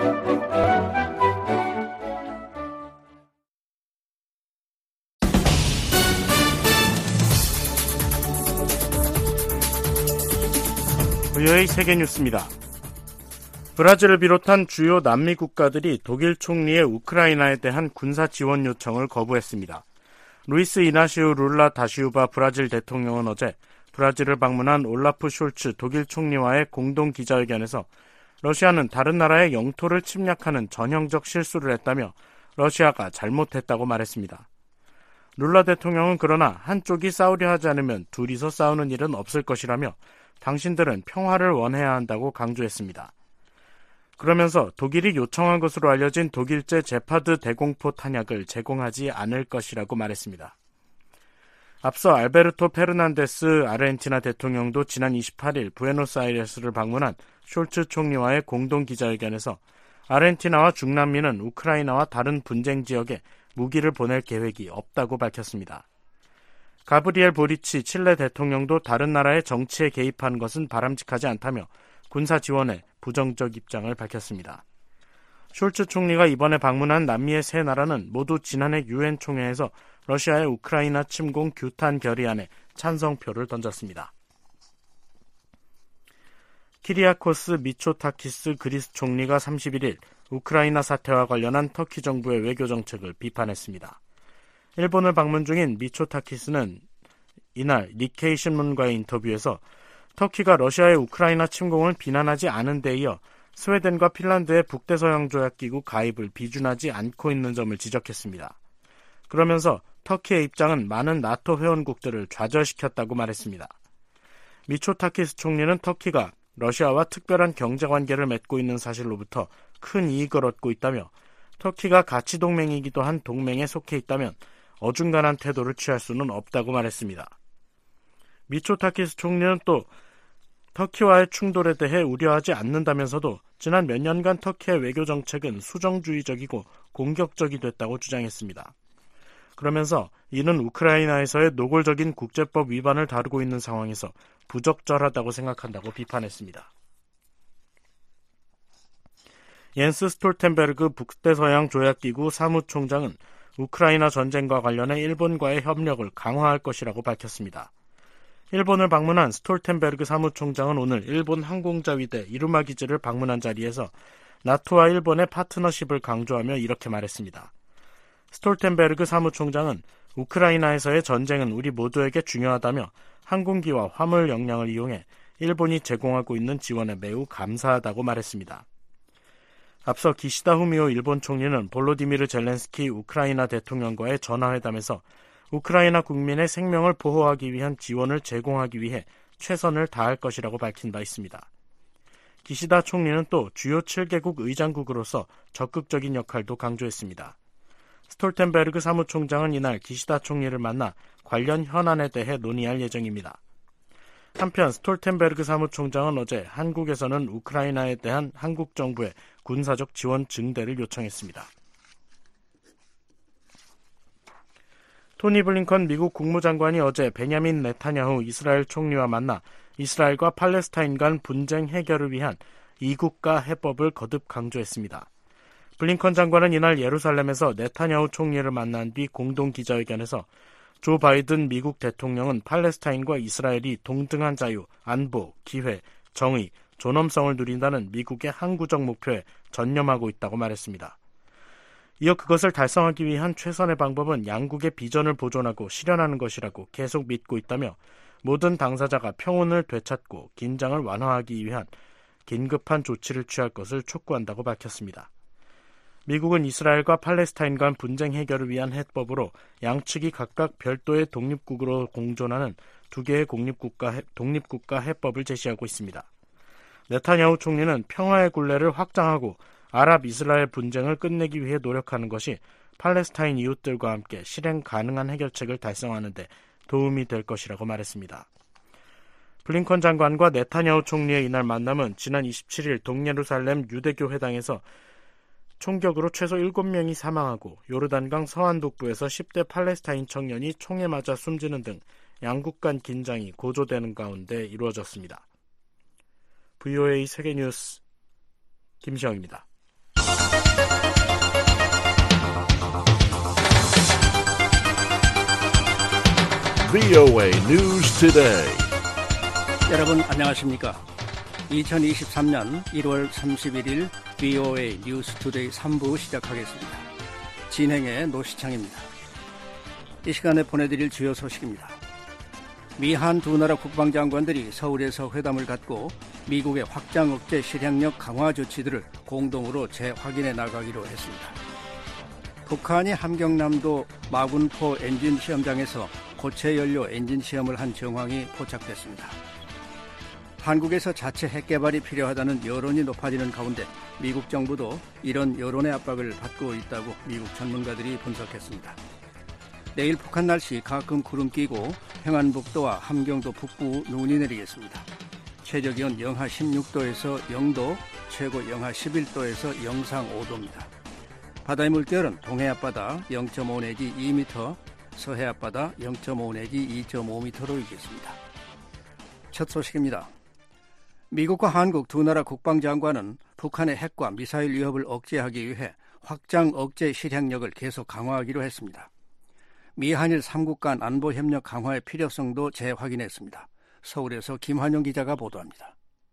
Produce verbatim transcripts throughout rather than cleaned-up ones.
부여의 세계뉴스입니다. 브라질을 비롯한 주요 남미 국가들이 독일 총리의 우크라이나에 대한 군사 지원 요청을 거부했습니다. 루이스 이나시우 룰라 다시우바 브라질 대통령은 어제 브라질을 방문한 올라프 숄츠 독일 총리와의 공동 기자회견에서 러시아는 다른 나라의 영토를 침략하는 전형적 실수를 했다며 러시아가 잘못했다고 말했습니다. 룰라 대통령은 그러나 한쪽이 싸우려 하지 않으면 둘이서 싸우는 일은 없을 것이라며 당신들은 평화를 원해야 한다고 강조했습니다. 그러면서 독일이 요청한 것으로 알려진 독일제 제파드 대공포 탄약을 제공하지 않을 것이라고 말했습니다. 앞서 알베르토 페르난데스 아르헨티나 대통령도 지난 이십팔일 부에노스아이레스를 방문한 숄츠 총리와의 공동 기자회견에서 아르헨티나와 중남미는 우크라이나와 다른 분쟁 지역에 무기를 보낼 계획이 없다고 밝혔습니다. 가브리엘 보리치 칠레 대통령도 다른 나라의 정치에 개입한 것은 바람직하지 않다며 군사 지원에 부정적 입장을 밝혔습니다. 숄츠 총리가 이번에 방문한 남미의 세 나라는 모두 지난해 유엔 총회에서 러시아의 우크라이나 침공 규탄 결의안에 찬성표를 던졌습니다. 키리아코스 미초타키스 그리스 총리가 삼십일일 우크라이나 사태와 관련한 터키 정부의 외교 정책을 비판했습니다. 일본을 방문 중인 미초타키스는 이날 니케이 신문과의 인터뷰에서 터키가 러시아의 우크라이나 침공을 비난하지 않은 데 이어 스웨덴과 핀란드의 북대서양조약기구 가입을 비준하지 않고 있는 점을 지적했습니다. 그러면서 터키의 입장은 많은 나토 회원국들을 좌절시켰다고 말했습니다. 미초타키스 총리는 터키가 러시아와 특별한 경제관계를 맺고 있는 사실로부터 큰 이익을 얻고 있다며 터키가 가치동맹이기도 한 동맹에 속해 있다면 어중간한 태도를 취할 수는 없다고 말했습니다. 미초타키스 총리는 또 터키와의 충돌에 대해 우려하지 않는다면서도 지난 몇 년간 터키의 외교 정책은 수정주의적이고 공격적이 됐다고 주장했습니다. 그러면서 이는 우크라이나에서의 노골적인 국제법 위반을 다루고 있는 상황에서 부적절하다고 생각한다고 비판했습니다. 옌스 스톨텐베르그 북대서양 조약기구 사무총장은 우크라이나 전쟁과 관련해 일본과의 협력을 강화할 것이라고 밝혔습니다. 일본을 방문한 스톨텐베르그 사무총장은 오늘 일본 항공자위대 이루마 기지를 방문한 자리에서 나토와 일본의 파트너십을 강조하며 이렇게 말했습니다. 스톨텐베르그 사무총장은 우크라이나에서의 전쟁은 우리 모두에게 중요하다며 항공기와 화물 역량을 이용해 일본이 제공하고 있는 지원에 매우 감사하다고 말했습니다. 앞서 기시다 후미오 일본 총리는 볼로디미르 젤렌스키 우크라이나 대통령과의 전화회담에서 우크라이나 국민의 생명을 보호하기 위한 지원을 제공하기 위해 최선을 다할 것이라고 밝힌 바 있습니다. 기시다 총리는 또 주요 칠 개국 의장국으로서 적극적인 역할도 강조했습니다. 스톨텐베르그 사무총장은 이날 기시다 총리를 만나 관련 현안에 대해 논의할 예정입니다. 한편 스톨텐베르그 사무총장은 어제 한국에서는 우크라이나에 대한 한국 정부의 군사적 지원 증대를 요청했습니다. 토니 블링컨 미국 국무장관이 어제 베냐민 네타냐후 이스라엘 총리와 만나 이스라엘과 팔레스타인 간 분쟁 해결을 위한 이국가 해법을 거듭 강조했습니다. 블링컨 장관은 이날 예루살렘에서 네타냐후 총리를 만난 뒤 공동 기자회견에서 조 바이든 미국 대통령은 팔레스타인과 이스라엘이 동등한 자유, 안보, 기회, 정의, 존엄성을 누린다는 미국의 항구적 목표에 전념하고 있다고 말했습니다. 이어 그것을 달성하기 위한 최선의 방법은 양국의 비전을 보존하고 실현하는 것이라고 계속 믿고 있다며 모든 당사자가 평온을 되찾고 긴장을 완화하기 위한 긴급한 조치를 취할 것을 촉구한다고 밝혔습니다. 미국은 이스라엘과 팔레스타인 간 분쟁 해결을 위한 해법으로 양측이 각각 별도의 독립국으로 공존하는 두 개의 독립국가, 독립국가 해법을 제시하고 있습니다. 네타냐후 총리는 평화의 굴레를 확장하고 아랍 이스라엘 분쟁을 끝내기 위해 노력하는 것이 팔레스타인 이웃들과 함께 실행 가능한 해결책을 달성하는 데 도움이 될 것이라고 말했습니다. 블링컨 장관과 네타냐후 총리의 이날 만남은 지난 이십칠일 동예루살렘 유대교 회당에서 총격으로 최소 일곱 명이 사망하고 요르단강 서안 북부에서 십 대 팔레스타인 청년이 총에 맞아 숨지는 등 양국 간 긴장이 고조되는 가운데 이루어졌습니다. 브이오에이 세계뉴스 김시영입니다. 브이오에이 News Today. 여러분 안녕하십니까? 이천이십삼년 일월 삼십일일 브이오에이 뉴스 투데이 삼 부 시작하겠습니다. 진행의 노시창입니다. 이 시간에 보내드릴 주요 소식입니다. 미한 두 나라 국방장관들이 서울에서 회담을 갖고 미국의 확장 억제 실행력 강화 조치들을 공동으로 재확인해 나가기로 했습니다. 북한이 함경남도 마군포 엔진 시험장에서 고체 연료 엔진 시험을 한 정황이 포착됐습니다. 한국에서 자체 핵 개발이 필요하다는 여론이 높아지는 가운데 미국 정부도 이런 여론의 압박을 받고 있다고 미국 전문가들이 분석했습니다. 내일 북한 날씨 가끔 구름 끼고 평안북도와 함경도 북부 눈이 내리겠습니다. 최저기온 영하 십육도에서 영도, 최고 영하 십일도에서 영상 오도입니다. 바다의 물결은 동해 앞바다 영 점 오 내지 이 미터, 서해 앞바다 영 점 오 내지 이 점 오 미터로 일겠습니다. 첫 소식입니다. 미국과 한국 두 나라 국방장관은 북한의 핵과 미사일 위협을 억제하기 위해 확장 억제 실행력을 계속 강화하기로 했습니다. 미한일 삼 국 간 안보협력 강화의 필요성도 재확인했습니다. 서울에서 김환영 기자가 보도합니다.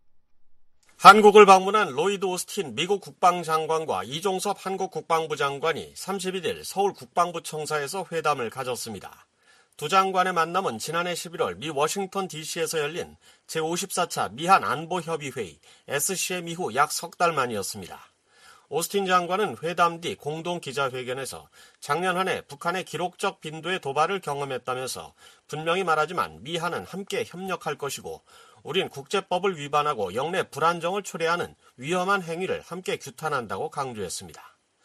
한국을 방문한 로이드 오스틴 미국 국방장관과 이종섭 한국 국방부 장관이 삼십일일 서울 국방부청사에서 회담을 가졌습니다. 두 장관의 만남은 지난해 십일월 미 워싱턴 디씨에서 열린 제오십사 차 미한 안보협의회의 에스씨엠 이후 약 석 달 만이었습니다. 오스틴 장관은 회담 뒤 공동 기자회견에서 작년 한 해 북한의 기록적 빈도의 도발을 경험했다면서 분명히 말하지만 미한은 함께 협력할 것이고 우린 국제법을 위반하고 영내 불안정을 초래하는 위험한 행위를 함께 규탄한다고 강조했습니다.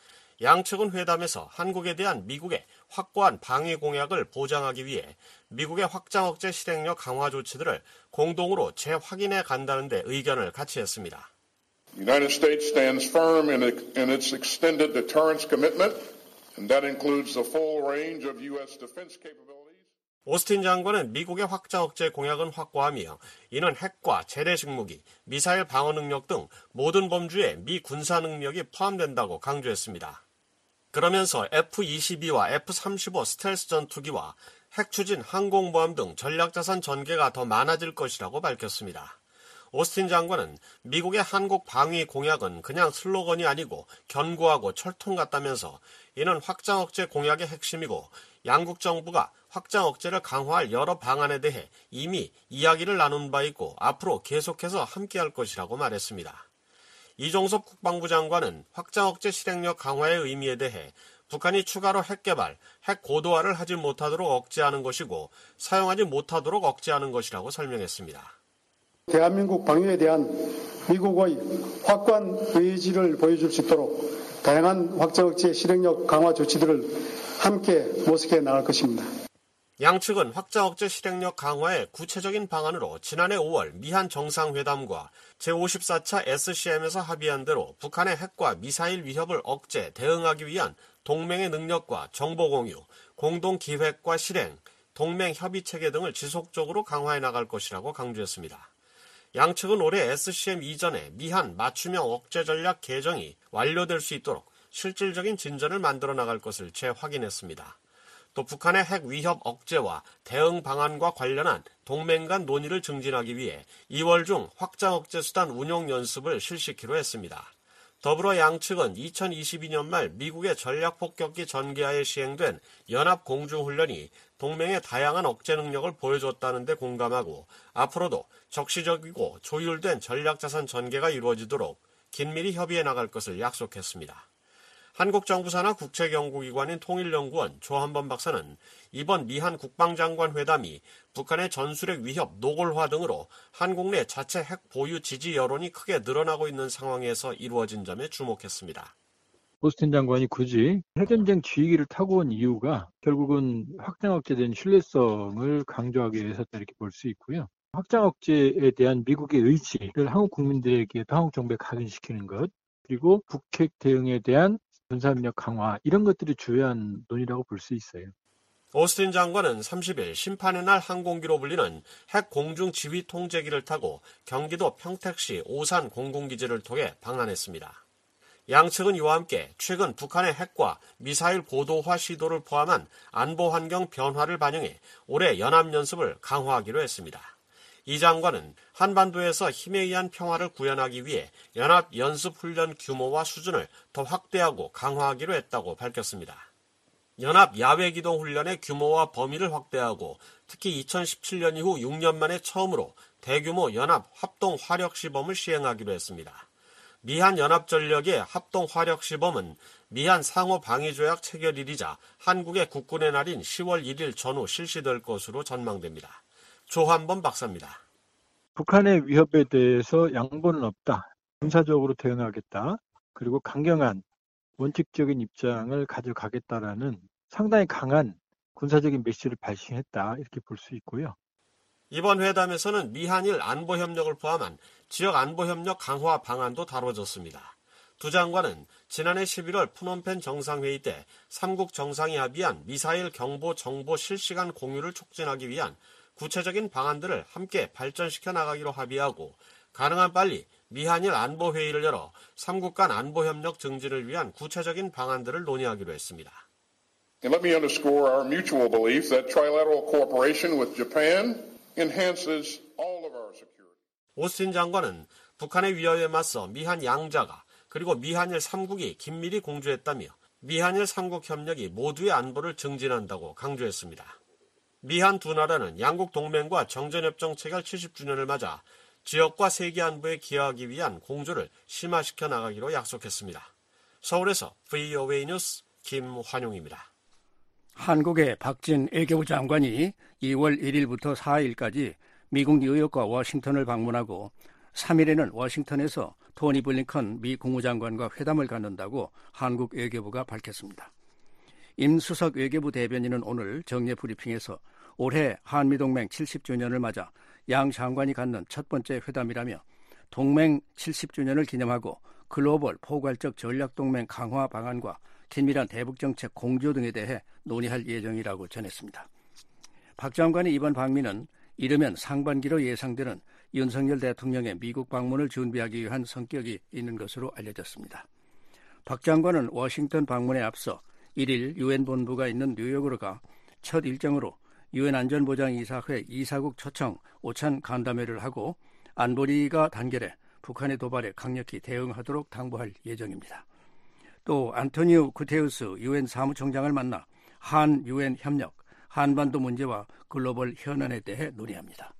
양측은 회담에서 한국에 대한 미국의 확고한 방위 공약을 보장하기 위해 미국의 확장 억제 실행력 강화 조치들을 공동으로 재확인해 간다는 데 의견을 같이 했습니다. The United States stands firm in its extended deterrence commitment, and that includes the full range of U S defense capabilities. 오스틴 장관은 미국의 확장 억제 공약은 확고하며 이는 핵과 재래식 무기, 미사일 방어 능력 등 모든 범주에 미 군사 능력이 포함된다고 강조했습니다. 그러면서 에프 이십이와 에프 삼십오 스텔스 전투기와 핵 추진 항공모함 등 전략자산 전개가 더 많아질 것이라고 밝혔습니다. 오스틴 장관은 미국의 한국 방위 공약은 그냥 슬로건이 아니고 견고하고 철통 같다면서 이는 확장 억제 공약의 핵심이고 양국 정부가 확장 억제를 강화할 여러 방안에 대해 이미 이야기를 나눈 바 있고 앞으로 계속해서 함께할 것이라고 말했습니다. 이종섭 국방부 장관은 확장 억제 실행력 강화의 의미에 대해 북한이 추가로 핵 개발, 핵 고도화를 하지 못하도록 억제하는 것이고 사용하지 못하도록 억제하는 것이라고 설명했습니다. 대한민국 방위에 대한 미국의 확고한 의지를 보여줄 수 있도록 다양한 확장 억제 실행력 강화 조치들을 함께 모색해 나갈 것입니다. 양측은 확장 억제 실행력 강화의 구체적인 방안으로 지난해 오월 미한 정상회담과 제오십사 차 에스씨엠에서 합의한 대로 북한의 핵과 미사일 위협을 억제, 대응하기 위한 동맹의 능력과 정보 공유, 공동 기획과 실행, 동맹 협의 체계 등을 지속적으로 강화해 나갈 것이라고 강조했습니다. 양측은 올해 에스씨엠 이전에 미한 맞춤형 억제 전략 개정이 완료될 수 있도록 실질적인 진전을 만들어 나갈 것을 재확인했습니다. 또 북한의 핵 위협 억제와 대응 방안과 관련한 동맹 간 논의를 증진하기 위해 이월 중 확장 억제 수단 운용 연습을 실시키로 했습니다. 더불어 양측은 이천이십이년 말 미국의 전략폭격기 전개하에 시행된 연합공중훈련이 동맹의 다양한 억제 능력을 보여줬다는 데 공감하고 앞으로도 적시적이고 조율된 전략자산 전개가 이루어지도록 긴밀히 협의해 나갈 것을 약속했습니다. 한국 정부 산하 국책연구기관인 통일연구원 조한범 박사는 이번 미한 국방장관 회담이 북한의 전술핵 위협 노골화 등으로 한국 내 자체 핵 보유 지지 여론이 크게 늘어나고 있는 상황에서 이루어진 점에 주목했습니다. 오스틴 장관이 굳이 핵전쟁 지휘기를 타고 온 이유가 결국은 확장 억제된 신뢰성을 강조하기 위해서다 이렇게 볼 수 있고요. 확장 억제에 대한 미국의 의지를 한국 국민들에게 한국 정부에 각인시키는 것, 그리고 북핵 대응에 대한 군사협력 강화 이런 것들이 주요한 논의라고 볼 수 있어요. 오스틴 장관은 삼십일 심판의 날 항공기로 불리는 핵 공중 지휘 통제기를 타고 경기도 평택시 오산 공군기지를 통해 방한했습니다. 양측은 이와 함께 최근 북한의 핵과 미사일 고도화 시도를 포함한 안보 환경 변화를 반영해 올해 연합연습을 강화하기로 했습니다. 이 장관은 한반도에서 힘에 의한 평화를 구현하기 위해 연합연습훈련 규모와 수준을 더 확대하고 강화하기로 했다고 밝혔습니다. 연합 야외기동훈련의 규모와 범위를 확대하고 특히 이천십칠 년 이후 육 년 만에 처음으로 대규모 연합 합동화력시범을 시행하기로 했습니다. 미한 연합전력의 합동화력시범은 미한 상호방위조약 체결일이자 한국의 국군의 날인 시월 일일 전후 실시될 것으로 전망됩니다. 조한범 박사입니다. 북한의 위협에 대해서 양보는 없다. 군사적으로 대응하겠다. 그리고 강경한 원칙적인 입장을 가져가겠다라는 상당히 강한 군사적인 메시지를 발신했다. 이렇게 볼 수 있고요. 이번 회담에서는 미한일 안보협력을 포함한 지역 안보협력 강화 방안도 다뤄졌습니다. 두 장관은 지난해 십일월 푸놈펜 정상회의 때 삼국 정상이 합의한 미사일 경보 정보 실시간 공유를 촉진하기 위한 구체적인 방안들을 함께 발전시켜 나가기로 합의하고 가능한 빨리 미한일 안보회의를 열어 삼국 간 안보협력 증진을 위한 구체적인 방안들을 논의하기로 했습니다. And let me underscore our mutual belief that trilateral cooperation with Japan enhances all of our security. 오스틴 장관은 북한의 위협에 맞서 미한 양자가 그리고 미한일 삼국이 긴밀히 공조했다며 미한일 삼국 협력이 모두의 안보를 증진한다고 강조했습니다. 미한 두 나라는 양국 동맹과 정전협정 체결 칠십 주년을 맞아 지역과 세계 안보에 기여하기 위한 공조를 심화시켜 나가기로 약속했습니다. 서울에서 브이오에이 뉴스 김환용입니다. 한국의 박진 외교부 장관이 이월 일일부터 사일까지 미국 뉴욕과 워싱턴을 방문하고 삼일에는 워싱턴에서 토니 블링컨 미 국무장관과 회담을 갖는다고 한국 외교부가 밝혔습니다. 임 수석 외교부 대변인은 오늘 정례 브리핑에서 올해 한미동맹 칠십 주년을 맞아 양 장관이 갖는 첫 번째 회담이라며 동맹 칠십 주년을 기념하고 글로벌 포괄적 전략동맹 강화 방안과 긴밀한 대북정책 공조 등에 대해 논의할 예정이라고 전했습니다. 박 장관의 이번 방미는 이르면 상반기로 예상되는 윤석열 대통령의 미국 방문을 준비하기 위한 성격이 있는 것으로 알려졌습니다. 박 장관은 워싱턴 방문에 앞서 일일 유엔 본부가 있는 뉴욕으로 가 첫 일정으로 유엔 안전보장이사회 이사국 초청 오찬 간담회를 하고 안보리가 단결해 북한의 도발에 강력히 대응하도록 당부할 예정입니다. 또 안토니오 구테우스 유엔 사무총장을 만나 한 유엔 협력, 한반도 문제와 글로벌 현안에 대해 논의합니다.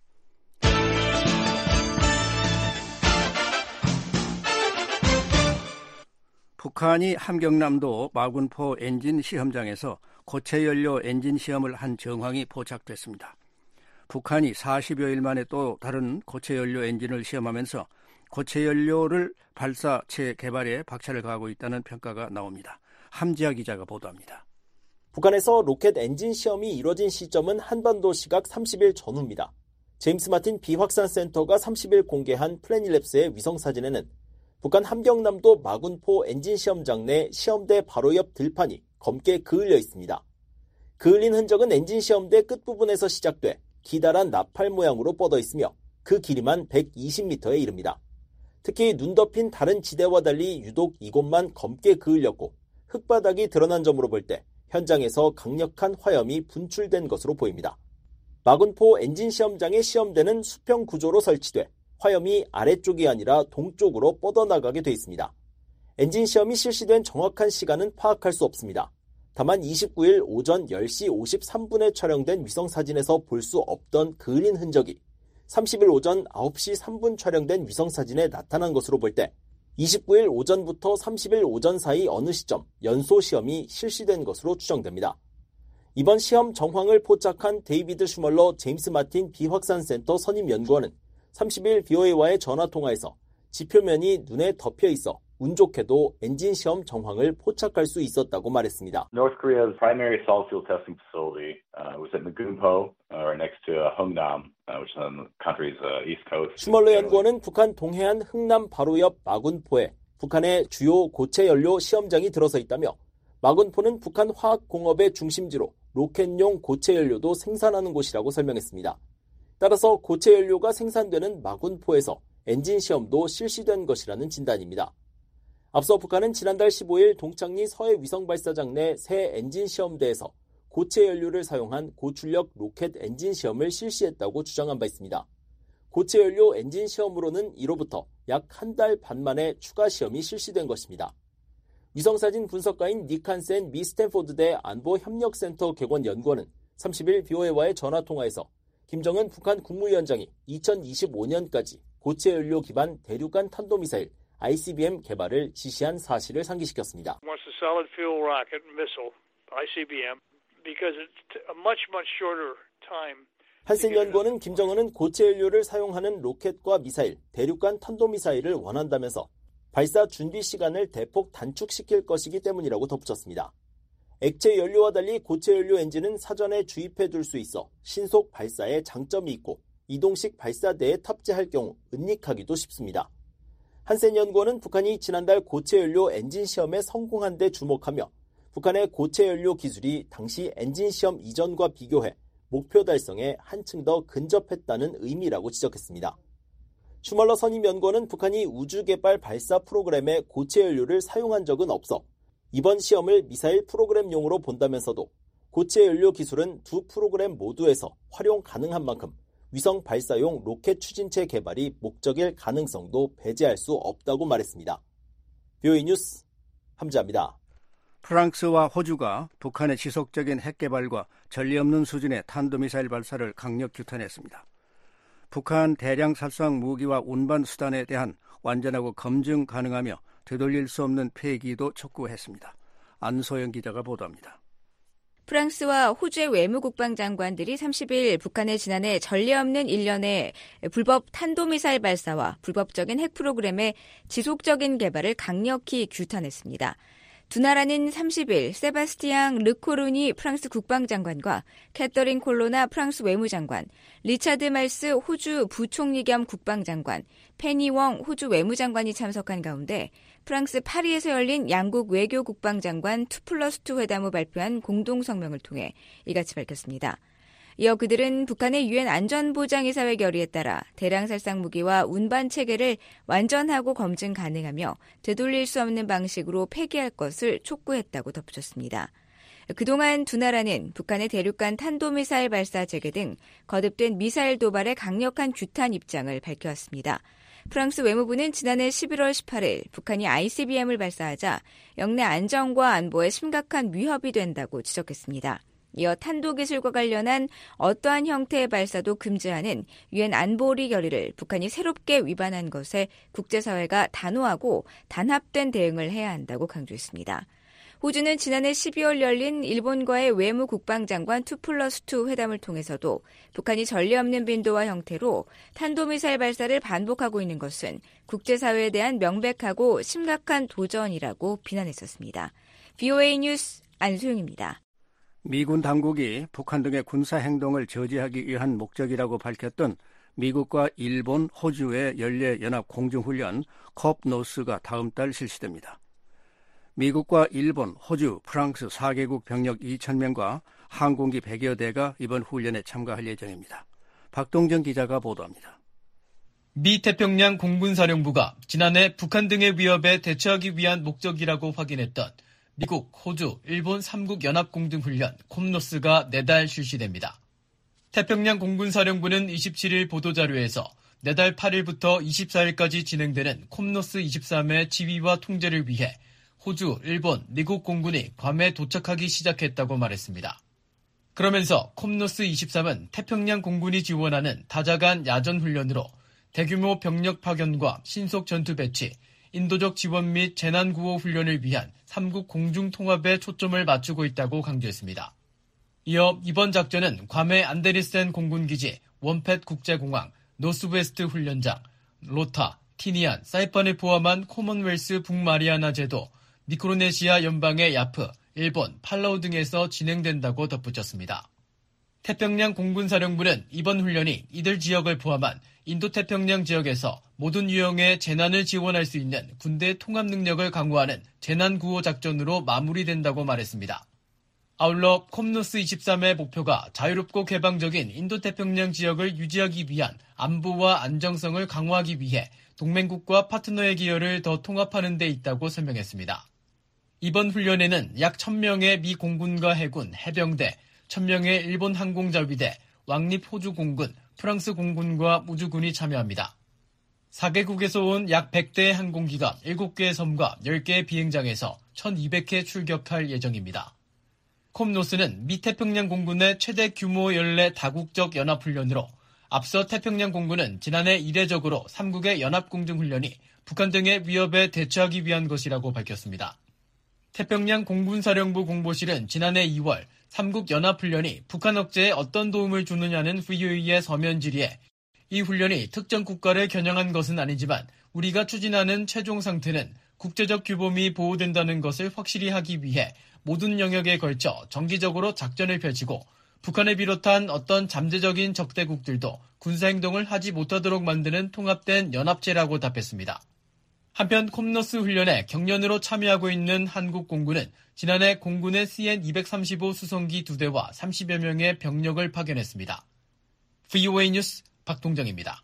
북한이 함경남도 마군포 엔진 시험장에서 고체연료 엔진 시험을 한 정황이 포착됐습니다. 북한이 사십여일 만에 또 다른 고체연료 엔진을 시험하면서 고체연료를 발사체 개발에 박차를 가하고 있다는 평가가 나옵니다. 함지아 기자가 보도합니다. 북한에서 로켓 엔진 시험이 이뤄진 시점은 한반도 시각 삼십일 전후입니다. 제임스 마틴 비확산 센터가 삼십일 공개한 플래닛랩스의 위성사진에는 북한 함경남도 마군포 엔진 시험장 내 시험대 바로 옆 들판이 검게 그을려 있습니다. 그을린 흔적은 엔진 시험대 끝부분에서 시작돼 기다란 나팔 모양으로 뻗어 있으며 그 길이만 백이십 미터에 이릅니다. 특히 눈 덮인 다른 지대와 달리 유독 이곳만 검게 그을렸고 흙바닥이 드러난 점으로 볼 때 현장에서 강력한 화염이 분출된 것으로 보입니다. 마군포 엔진 시험장의 시험대는 수평 구조로 설치돼 화염이 아래쪽이 아니라 동쪽으로 뻗어나가게 돼 있습니다. 엔진 시험이 실시된 정확한 시간은 파악할 수 없습니다. 다만 이십구일 오전 열 시 오십삼 분에 촬영된 위성사진에서 볼 수 없던 그을린 흔적이 삼십일 오전 아홉 시 삼 분 촬영된 위성사진에 나타난 것으로 볼 때 이십구일 오전부터 삼십일 오전 사이 어느 시점 연소 시험이 실시된 것으로 추정됩니다. 이번 시험 정황을 포착한 데이비드 슈멀러 제임스 마틴 비확산센터 선임연구원은 삼십일 브이오에이와의 전화통화에서 지표면이 눈에 덮여 있어 운 좋게도 엔진 시험 정황을 포착할 수 있었다고 말했습니다. North Korea's primary solid fuel testing facility uh, was at Magunpo, uh, next to uh, Hungnam, uh, which is on the country's uh, east coast. 슈멀러 연구원은 북한 동해안 흥남 바로 옆 마군포에 북한의 주요 고체 연료 시험장이 들어서 있다며 마군포는 북한 화학공업의 중심지로 로켓용 고체 연료도 생산하는 곳이라고 설명했습니다. 따라서 고체 연료가 생산되는 마군포에서 엔진 시험도 실시된 것이라는 진단입니다. 앞서 북한은 지난달 십오일 동창리 서해 위성발사장 내 새 엔진 시험대에서 고체 연료를 사용한 고출력 로켓 엔진 시험을 실시했다고 주장한 바 있습니다. 고체 연료 엔진 시험으로는 이로부터 약 한 달 반 만에 추가 시험이 실시된 것입니다. 위성사진 분석가인 닉 한센 미 스탠포드대 안보협력센터 객원 연구원은 삼십일 비오에이와의 전화통화에서 김정은 북한 국무위원장이 이천이십오년까지 고체 연료 기반 대륙간 탄도미사일 아이씨비엠 개발을 지시한 사실을 상기시켰습니다. 한센 연구원은 김정은은 고체 연료를 사용하는 로켓과 미사일, 대륙간 탄도미사일을 원한다면서 발사 준비 시간을 대폭 단축시킬 것이기 때문이라고 덧붙였습니다. 액체 연료와 달리 고체 연료 엔진은 사전에 주입해둘 수 있어 신속 발사에 장점이 있고 이동식 발사대에 탑재할 경우 은닉하기도 쉽습니다. 한센 연구원은 북한이 지난달 고체 연료 엔진 시험에 성공한 데 주목하며 북한의 고체 연료 기술이 당시 엔진 시험 이전과 비교해 목표 달성에 한층 더 근접했다는 의미라고 지적했습니다. 슈멀러 선임연구원은 북한이 우주개발 발사 프로그램에 고체 연료를 사용한 적은 없어 이번 시험을 미사일 프로그램용으로 본다면서도 고체 연료 기술은 두 프로그램 모두에서 활용 가능한 만큼 위성 발사용 로켓 추진체 개발이 목적일 가능성도 배제할 수 없다고 말했습니다. 비오에이 뉴스 함지아입니다. 프랑스와 호주가 북한의 지속적인 핵 개발과 전례 없는 수준의 탄도미사일 발사를 강력 규탄했습니다. 북한 대량 살상 무기와 운반 수단에 대한 완전하고 검증 가능하며 되돌릴 수 없는 폐기도 촉구했습니다. 안소영 기자가 보도합니다. 프랑스와 호주의 외무국방장관들이 삼십일 북한의 지난해 전례 없는 일련의 불법 탄도미사일 발사와 불법적인 핵 프로그램의 지속적인 개발을 강력히 규탄했습니다. 두 나라는 삼십일 세바스티앙 르코르니 프랑스 국방장관과 캐터린 콜로나 프랑스 외무장관, 리차드 말스 호주 부총리 겸 국방장관, 페니 웡 호주 외무장관이 참석한 가운데 프랑스 파리에서 열린 양국 외교국방장관 투 플러스 투 회담 후 발표한 공동성명을 통해 이같이 밝혔습니다. 이어 그들은 북한의 유엔 안전보장이사회 결의에 따라 대량살상 무기와 운반 체계를 완전하고 검증 가능하며 되돌릴 수 없는 방식으로 폐기할 것을 촉구했다고 덧붙였습니다. 그동안 두 나라는 북한의 대륙간 탄도미사일 발사 재개 등 거듭된 미사일 도발에 강력한 규탄 입장을 밝혀왔습니다. 프랑스 외무부는 지난해 십일월 십팔일 북한이 아이씨비엠을 발사하자 영내 안정과 안보에 심각한 위협이 된다고 지적했습니다. 이어 탄도기술과 관련한 어떠한 형태의 발사도 금지하는 유엔 안보리 결의를 북한이 새롭게 위반한 것에 국제사회가 단호하고 단합된 대응을 해야 한다고 강조했습니다. 호주는 지난해 십이월 열린 일본과의 외무국방장관 투 플러스 투 회담을 통해서도 북한이 전례 없는 빈도와 형태로 탄도미사일 발사를 반복하고 있는 것은 국제사회에 대한 명백하고 심각한 도전이라고 비난했었습니다. 비오에이 뉴스 안소영입니다. 미군 당국이 북한 등의 군사 행동을 저지하기 위한 목적이라고 밝혔던 미국과 일본, 호주의 연례연합 공중훈련 컵노스가 다음 달 실시됩니다. 미국과 일본, 호주, 프랑스 사 개국 병력 이천 명과 항공기 백여 대가 이번 훈련에 참가할 예정입니다. 박동정 기자가 보도합니다. 미 태평양 공군사령부가 지난해 북한 등의 위협에 대처하기 위한 목적이라고 확인했던 미국, 호주, 일본 삼 국 연합공중훈련 콤노스가 내달 실시됩니다. 태평양 공군사령부는 이십칠일 보도자료에서 내달 팔일부터 이십사일까지 진행되는 콤노스 이십삼의 지휘와 통제를 위해 호주, 일본, 미국 공군이 괌에 도착하기 시작했다고 말했습니다. 그러면서 콤노스 이십삼은 태평양 공군이 지원하는 다자간 야전훈련으로 대규모 병력 파견과 신속 전투 배치, 인도적 지원 및 재난구호 훈련을 위한 삼 국 공중통합에 초점을 맞추고 있다고 강조했습니다. 이어 이번 작전은 괌의 안데리센 공군기지, 원펫 국제공항, 노스웨스트 훈련장, 로타, 티니안, 사이판을 포함한 코먼웰스 북마리아나 제도, 미크로네시아 연방의 야프, 일본, 팔라우 등에서 진행된다고 덧붙였습니다. 태평양 공군사령부는 이번 훈련이 이들 지역을 포함한 인도태평양 지역에서 모든 유형의 재난을 지원할 수 있는 군대 통합 능력을 강화하는 재난구호 작전으로 마무리된다고 말했습니다. 아울러 콤노스 이십삼의 목표가 자유롭고 개방적인 인도태평양 지역을 유지하기 위한 안보와 안정성을 강화하기 위해 동맹국과 파트너의 기여를 더 통합하는 데 있다고 설명했습니다. 이번 훈련에는 약 천 명의 미 공군과 해군, 해병대, 천 명의 일본 항공자위대, 왕립 호주 공군, 프랑스 공군과 우주군이 참여합니다. 사 개국에서 온 약 백 대의 항공기가 일곱 개의 섬과 열 개의 비행장에서 천이백 회 출격할 예정입니다. 콤노스는 미 태평양 공군의 최대 규모 연례 다국적 연합훈련으로 앞서 태평양 공군은 지난해 이례적으로 삼국의 연합공중훈련이 북한 등의 위협에 대처하기 위한 것이라고 밝혔습니다. 태평양 공군사령부 공보실은 지난해 이월 삼국 연합훈련이 북한 억제에 어떤 도움을 주느냐는 브이오에이의 서면 질의에 이 훈련이 특정 국가를 겨냥한 것은 아니지만 우리가 추진하는 최종 상태는 국제적 규범이 보호된다는 것을 확실히 하기 위해 모든 영역에 걸쳐 정기적으로 작전을 펼치고 북한을 비롯한 어떤 잠재적인 적대국들도 군사행동을 하지 못하도록 만드는 통합된 연합체라고 답했습니다. 한편 콤노스 훈련에 경련으로 참여하고 있는 한국 공군은 지난해 공군의 씨엔 이백삼십오 수송기 두 대와 삼십여 명의 병력을 파견했습니다. 브이오에이 뉴스 박동정입니다.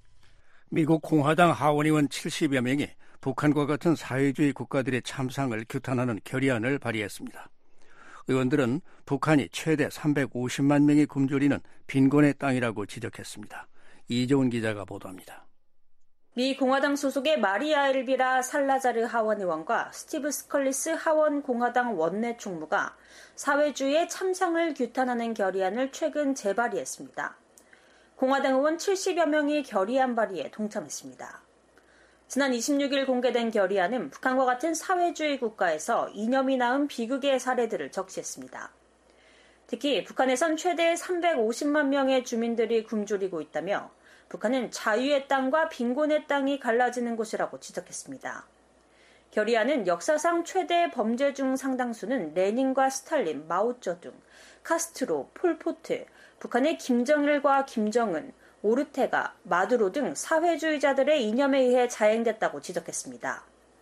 미국 공화당 하원의원 칠십여 명이 북한과 같은 사회주의 국가들의 참상을 규탄하는 결의안을 발의했습니다. 의원들은 북한이 최대 삼백오십만 명이 굶주리는 빈곤의 땅이라고 지적했습니다. 이조은 기자가 보도합니다. 미 공화당 소속의 마리아 엘비라 살라자르 하원 의원과 스티브 스컬리스 하원 공화당 원내 총무가 사회주의의 참상을 규탄하는 결의안을 최근 재발의했습니다. 공화당 의원 칠십여 명이 결의안 발의에 동참했습니다. 지난 이십육 일 공개된 결의안은 북한과 같은 사회주의 국가에서 이념이 낳은 비극의 사례들을 적시했습니다. 특히 북한에선 최대 삼백오십만 명의 주민들이 굶주리고 있다며 북한은 자유의 땅과 빈곤의 땅이 갈라지는 곳이라고 지적했습니다. 결의안은 역사상 최대 범죄 중 상당수는 레닌과 스탈린, 마오쩌둥, 카스트로, 폴포트, 북한의 김정일과 김정은, 오르테가, 마두로 등 사회주의자들의 이념에 의해 자행됐다고 지적했습니다.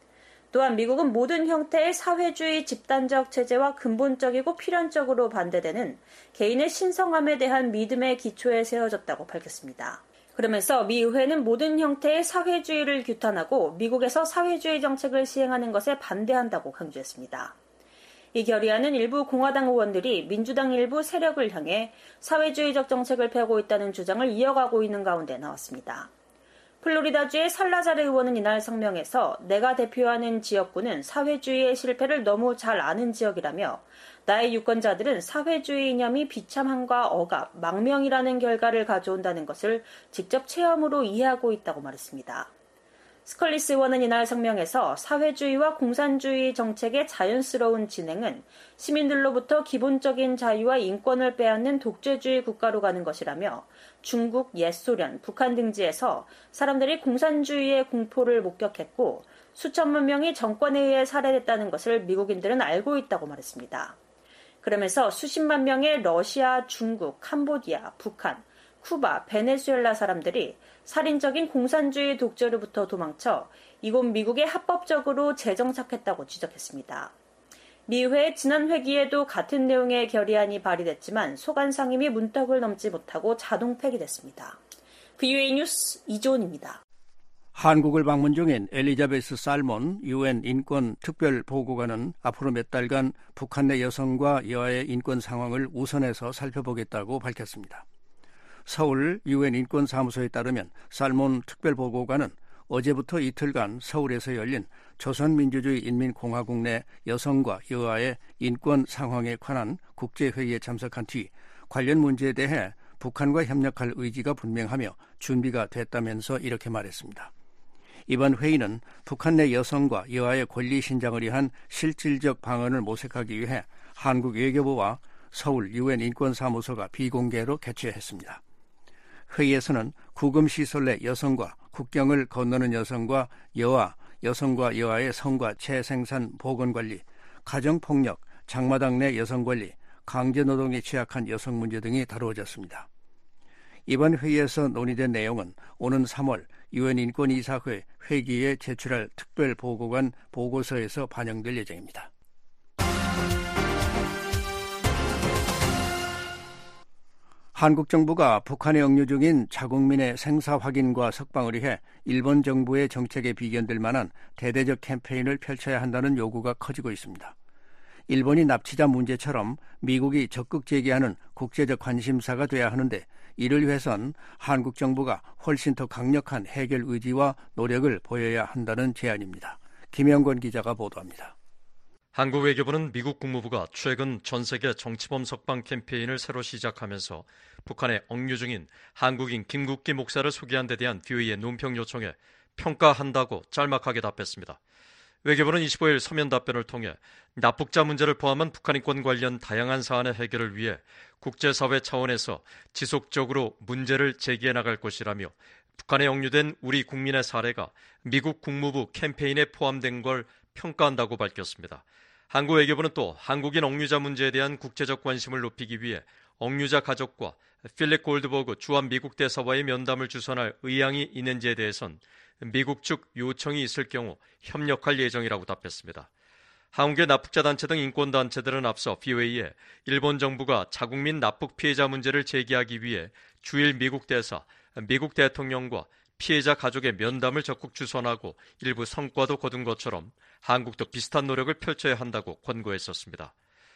또한 미국은 모든 형태의 사회주의 집단적 체제와 근본적이고 필연적으로 반대되는 개인의 신성함에 대한 믿음의 기초에 세워졌다고 밝혔습니다. 그러면서 미 의회는 모든 형태의 사회주의를 규탄하고 미국에서 사회주의 정책을 시행하는 것에 반대한다고 강조했습니다. 이 결의안은 일부 공화당 의원들이 민주당 일부 세력을 향해 사회주의적 정책을 펴고 있다는 주장을 이어가고 있는 가운데 나왔습니다. 플로리다주의 살라자르 의원은 이날 성명에서 내가 대표하는 지역구는 사회주의의 실패를 너무 잘 아는 지역이라며 나의 유권자들은 사회주의 이념이 비참함과 억압, 망명이라는 결과를 가져온다는 것을 직접 체험으로 이해하고 있다고 말했습니다. 스컬리스 의원은 이날 성명에서 사회주의와 공산주의 정책의 자연스러운 진행은 시민들로부터 기본적인 자유와 인권을 빼앗는 독재주의 국가로 가는 것이라며 중국, 옛소련, 북한 등지에서 사람들이 공산주의의 공포를 목격했고 수천만 명이 정권에 의해 살해됐다는 것을 미국인들은 알고 있다고 말했습니다. 그러면서 수십만 명의 러시아, 중국, 캄보디아, 북한, 쿠바, 베네수엘라 사람들이 살인적인 공산주의 독재로부터 도망쳐 이곳 미국에 합법적으로 재정착했다고 지적했습니다. 미 의회 지난 회기에도 같은 내용의 결의안이 발의됐지만 소관 상임위 문턱을 넘지 못하고 자동 폐기됐습니다. 브이오에이 뉴스 이조은입니다. 한국을 방문 중인 엘리자베스 살몬 유엔 인권 특별보고관은 앞으로 몇 달간 북한 내 여성과 여아의 인권 상황을 우선해서 살펴보겠다고 밝혔습니다. 서울 유엔 인권사무소에 따르면 살몬 특별보고관은 어제부터 이틀간 서울에서 열린 조선민주주의 인민공화국 내 여성과 여아의 인권 상황에 관한 국제회의에 참석한 뒤 관련 문제에 대해 북한과 협력할 의지가 분명하며 준비가 됐다면서 이렇게 말했습니다. 이번 회의는 북한 내 여성과 여아의 권리 신장을 위한 실질적 방안을 모색하기 위해 한국 외교부와 서울 유엔 인권사무소가 비공개로 개최했습니다. 회의에서는 구금시설 내 여성과 국경을 건너는 여성과 여아, 여성과 여아의 성과 재생산 보건관리, 가정폭력, 장마당 내 여성관리, 강제노동에 취약한 여성 문제 등이 다루어졌습니다. 이번 회의에서 논의된 내용은 오는 삼월 유엔 인권이사회 회기에 제출할 특별보고관 보고서에서 반영될 예정입니다. 한국 정부가 북한에 억류 중인 자국민의 생사 확인과 석방을 위해 일본 정부의 정책에 비견될 만한 대대적 캠페인을 펼쳐야 한다는 요구가 커지고 있습니다. 일본이 납치자 문제처럼 미국이 적극 제기하는 국제적 관심사가 돼야 하는데 이를 위해선 한국 정부가 훨씬 더 강력한 해결 의지와 노력을 보여야 한다는 제안입니다. 김영권 기자가 보도합니다. 한국 외교부는 미국 국무부가 최근 전 세계 정치범 석방 캠페인을 새로 시작하면서 북한에 억류 중인 한국인 김국기 목사를 소개한 데 대한 비오이의 논평 요청에 평가한다고 짤막하게 답했습니다. 외교부는 이십오일 서면 답변을 통해 납북자 문제를 포함한 북한 인권 관련 다양한 사안의 해결을 위해 국제사회 차원에서 지속적으로 문제를 제기해 나갈 것이라며 북한에 억류된 우리 국민의 사례가 미국 국무부 캠페인에 포함된 걸 평가한다고 밝혔습니다. 한국 외교부는 또 한국인 억류자 문제에 대한 국제적 관심을 높이기 위해 억류자 가족과 필립 골드버그 주한 미국 대사와의 면담을 주선할 의향이 있는지에 대해선 미국 측 요청이 있을 경우 협력할 예정이라고 답했습니다. 한국의 납북자 단체 등 인권단체들은 앞서 비오이에 일본 정부가 자국민 납북 피해자 문제를 제기하기 위해 주일 미국 대사, 미국 대통령과 피해자 가족의 면담을 적극 주선하고 일부 성과도 거둔 것처럼 한국도 비슷한 노력을 펼쳐야 한다고 권고했었습니다.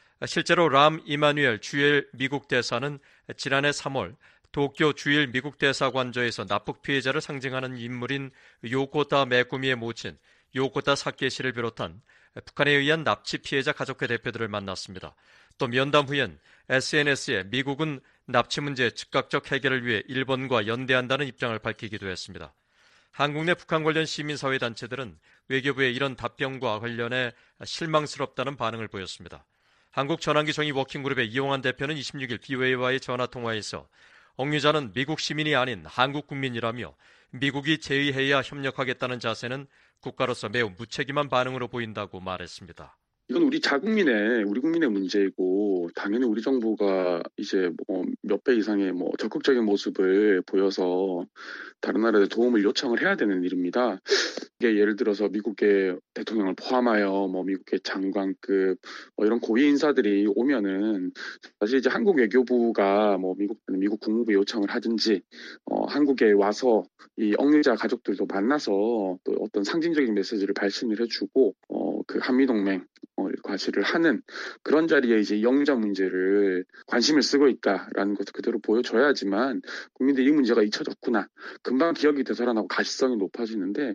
실제로 람 이마누엘 주일 미국 대사는 지난해 삼월 도쿄 주일 미국 대사관저에서 납북 피해자를 상징하는 인물인 요코타 메구미의 모친 요코타 사케시를 비롯한 북한에 의한 납치 피해자 가족회 대표들을 만났습니다. 또 면담 후엔 에스엔에스에 미국은 납치 문제 즉각적 해결을 위해 일본과 연대한다는 입장을 밝히기도 했습니다. 한국 내 북한 관련 시민사회 단체들은 외교부의 이런 답변과 관련해 실망스럽다는 반응을 보였습니다. 한국전환기 정의 워킹그룹의 이용환 대표는 이십육일 비오에이와의 전화통화에서 억류자는 미국 시민이 아닌 한국 국민이라며 미국이 제의해야 협력하겠다는 자세는 국가로서 매우 무책임한 반응으로 보인다고 말했습니다. 이건 우리 자국민의 우리 국민의 문제이고 당연히 우리 정부가 이제 뭐 몇 배 이상의 뭐 적극적인 모습을 보여서 다른 나라에 도움을 요청을 해야 되는 일입니다. 이게 예를 들어서 미국의 대통령을 포함하여 뭐 미국의 장관급 뭐 이런 고위 인사들이 오면은 사실 이제 한국 외교부가 뭐 미국 미국 국무부에 요청을 하든지 어 한국에 와서 이 억류자 가족들도 만나서 또 어떤 상징적인 메시지를 발신을 해주고 어 그 한미 동맹 과시를 하는 그런 자리에 이제 영유자 문제를 관심을 쓰고 있다라는 것을 그대로 보여줘야지만 국민들이 이 문제가 잊혀졌구나. 금방 기억이 되살아나고 가시성이 높아지는데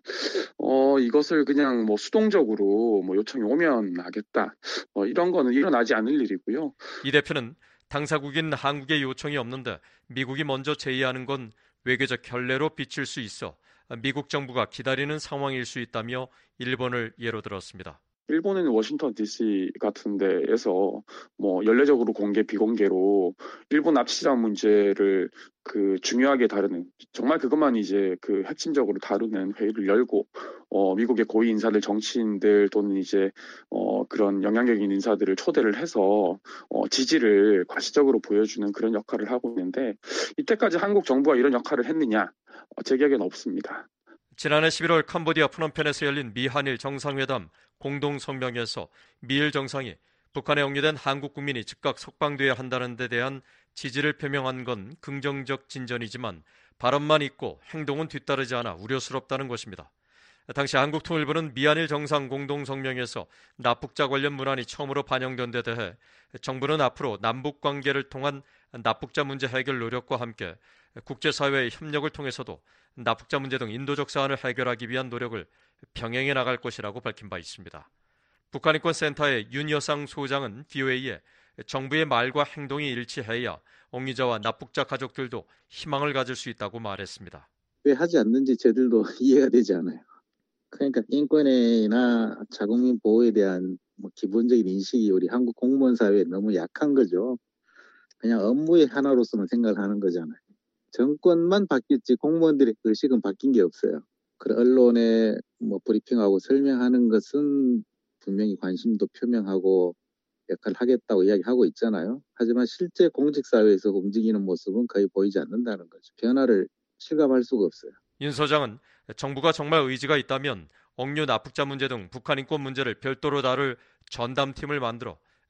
어 이것을 그냥 뭐 수동적으로 뭐 요청이 오면 하겠다. 어 이런 거는 일어나지 않을 일이고요. 이 대표는 당사국인 한국의 요청이 없는데 미국이 먼저 제의하는 건 외교적 결례로 비칠 수 있어 미국 정부가 기다리는 상황일 수 있다며 일본을 예로 들었습니다. 일본은 워싱턴 디씨 같은 데에서 뭐 연례적으로 공개 비공개로 일본 납치자 문제를 그 중요하게 다루는 정말 그것만 이제 그 핵심적으로 다루는 회의를 열고 어 미국의 고위 인사들 정치인들 또는 이제 어 그런 영향력인 인사들을 초대를 해서 어 지지를 과시적으로 보여주는 그런 역할을 하고 있는데 이때까지 한국 정부가 이런 역할을 했느냐? 어, 제 기억에는 없습니다. 지난해 십일월 캄보디아 프놈펜에서 열린 미한일 정상회담 공동성명에서 미일 정상이 북한에 억류된 한국 국민이 즉각 석방돼야 한다는 데 대한 지지를 표명한 건 긍정적 진전이지만 발언만 있고 행동은 뒤따르지 않아 우려스럽다는 것입니다. 당시 한국통일부는 미한일 정상 공동성명에서 납북자 관련 문안이 처음으로 반영된 데 대해 정부는 앞으로 남북관계를 통한 납북자 문제 해결 노력과 함께 국제사회의 협력을 통해서도 납북자 문제 등 인도적 사안을 해결하기 위한 노력을 병행해 나갈 것이라고 밝힌 바 있습니다. 북한인권센터의 윤여상 소장은 비오에이에 정부의 말과 행동이 일치해야 억류자와 납북자 가족들도 희망을 가질 수 있다고 말했습니다. 왜 하지 않는지 저들도 이해가 되지 않아요. 그러니까 인권이나 자국민 보호에 대한 뭐 기본적인 인식이 우리 한국 공무원 사회에 너무 약한 거죠. 그냥 업무의 하나로서만 생각을 하는 거잖아요. 정권만 바뀌었지 공무원들의 의식은 바뀐 게 없어요. 그래 언론에 뭐 브리핑하고 설명하는 것은 분명히 관심도 표명하고 역할을 하겠다고 이야기하고 있잖아요. 하지만 실제 공직사회에서 움직이는 모습은 거의 보이지 않는다는 거죠. 변화를 실감할 수가 없어요. 윤 소장은 정부가 정말 의지가 있다면 억류 납북자 문제 등 북한 인권 문제를 별도로 다룰 전담팀을 만들어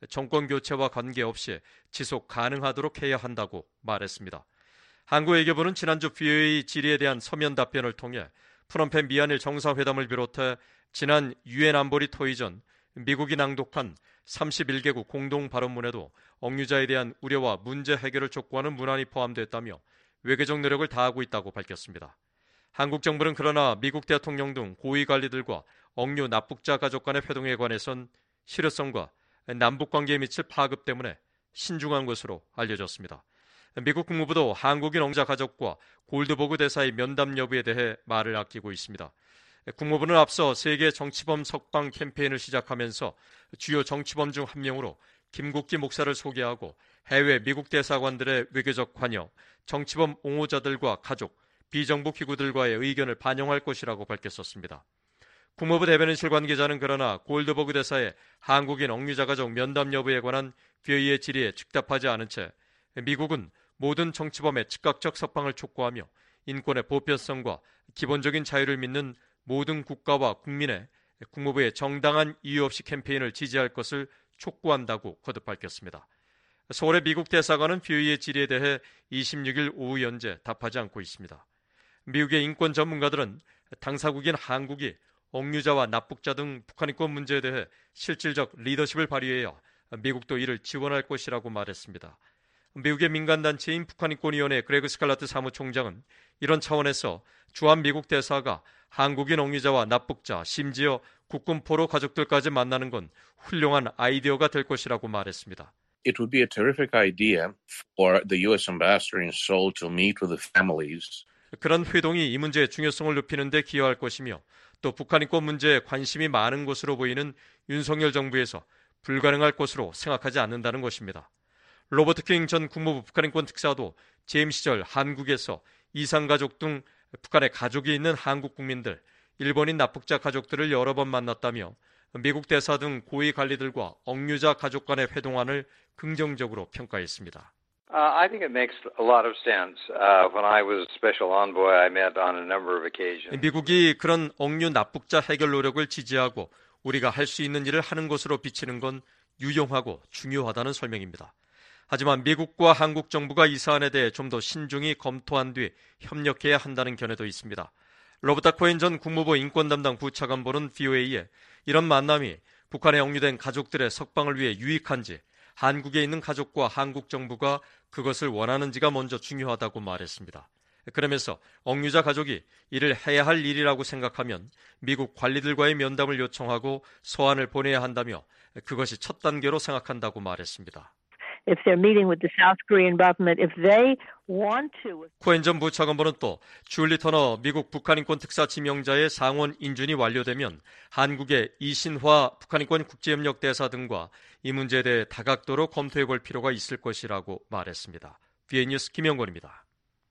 정권 교체와 관계없이 지속 가능하도록 해야 한다고 말했습니다. 한국 외교부는 지난주 브이오에이 질의에 대한 서면 답변을 통해 프놈펜 미한일 정상회담을 비롯해 지난 유엔 안보리 토의 전 미국이 낭독한 삼십일 개국 공동 발언문에도 억류자에 대한 우려와 문제 해결을 촉구하는 문안이 포함됐다며 외교적 노력을 다하고 있다고 밝혔습니다. 한국 정부는 그러나 미국 대통령 등 고위 관리들과 억류 납북자 가족 간의 회동에 관해선 실효성과 남북 관계에 미칠 파급 때문에 신중한 것으로 알려졌습니다. 미국 국무부도 한국인 억류자 가족과 골드버그 대사의 면담 여부에 대해 말을 아끼고 있습니다. 국무부는 앞서 세계 정치범 석방 캠페인을 시작하면서 주요 정치범 중 한 명으로 김국기 목사를 소개하고 해외 미국 대사관들의 외교적 관여, 정치범 옹호자들과 가족, 비정부 기구들과의 의견을 반영할 것이라고 밝혔었습니다. 국무부 대변인실 관계자는 그러나 골드버그 대사의 한국인 억류자 가족 면담 여부에 관한 브이오에이의 질의에 즉답하지 않은 채 미국은 모든 정치범의 즉각적 석방을 촉구하며 인권의 보편성과 기본적인 자유를 믿는 모든 국가와 국민의 국무부의 정당한 이유 없이 캠페인을 지지할 것을 촉구한다고 거듭 밝혔습니다. 서울의 미국 대사관은 브이오에이의 질의에 대해 이십육 일 오후 현재 답하지 않고 있습니다. 미국의 인권 전문가들은 당사국인 한국이 억류자와 납북자 등 북한 인권 문제에 대해 실질적 리더십을 발휘해야 미국도 이를 지원할 것이라고 말했습니다. 미국의 민간단체인 북한인권위원회 그레그 스칼라트 사무총장은 이런 차원에서 주한 미국 대사가 한국인 억류자와 납북자, 심지어 국군 포로 가족들까지 만나는 건 훌륭한 아이디어가 될 것이라고 말했습니다. It would be a terrific idea for the U S ambassador in Seoul to meet with the families. 그런 회동이 이 문제의 중요성을 높이는 데 기여할 것이며 또 북한 인권 문제에 관심이 많은 것으로 보이는 윤석열 정부에서 불가능할 것으로 생각하지 않는다는 것입니다. 로버트 킹 전 국무부 북한인권 특사도 재임 시절 한국에서 이산가족 등 북한에 가족이 있는 한국 국민들, 일본인 납북자 가족들을 여러 번 만났다며 미국 대사 등 고위 관리들과 억류자 가족 간의 회동안을 긍정적으로 평가했습니다. Uh, I think it makes a lot of sense. Uh, when I was special envoy, I met on a number of occasions. 미국이 그런 억류 납북자 해결 노력을 지지하고 우리가 할 수 있는 일을 하는 것으로 비치는 건 유용하고 중요하다는 설명입니다. 하지만 미국과 한국 정부가 이 사안에 대해 좀 더 신중히 검토한 뒤 협력해야 한다는 견해도 있습니다. 로버타 코엔 전 국무부 인권 담당 부차관보는 브이오에이에 이런 만남이 북한에 억류된 가족들의 석방을 위해 유익한지 한국에 있는 가족과 한국 정부가 그것을 원하는지가 먼저 중요하다고 말했습니다. 그러면서 억류자 가족이 이를 해야 할 일이라고 생각하면 미국 관리들과의 면담을 요청하고 소환을 보내야 한다며 그것이 첫 단계로 생각한다고 말했습니다. If they're meeting with the South Korean government, if they want to. 코엔 전 부차관보는 또 줄리 터너 미국 북한인권 특사 지명자의 상원 인준이 완료되면 한국의 이신화 북한인권 국제협력 대사 등과 이 문제에 대해 다각도로 검토해 볼 필요가 있을 것이라고 말했습니다. 브이오에이 뉴스 김영권입니다.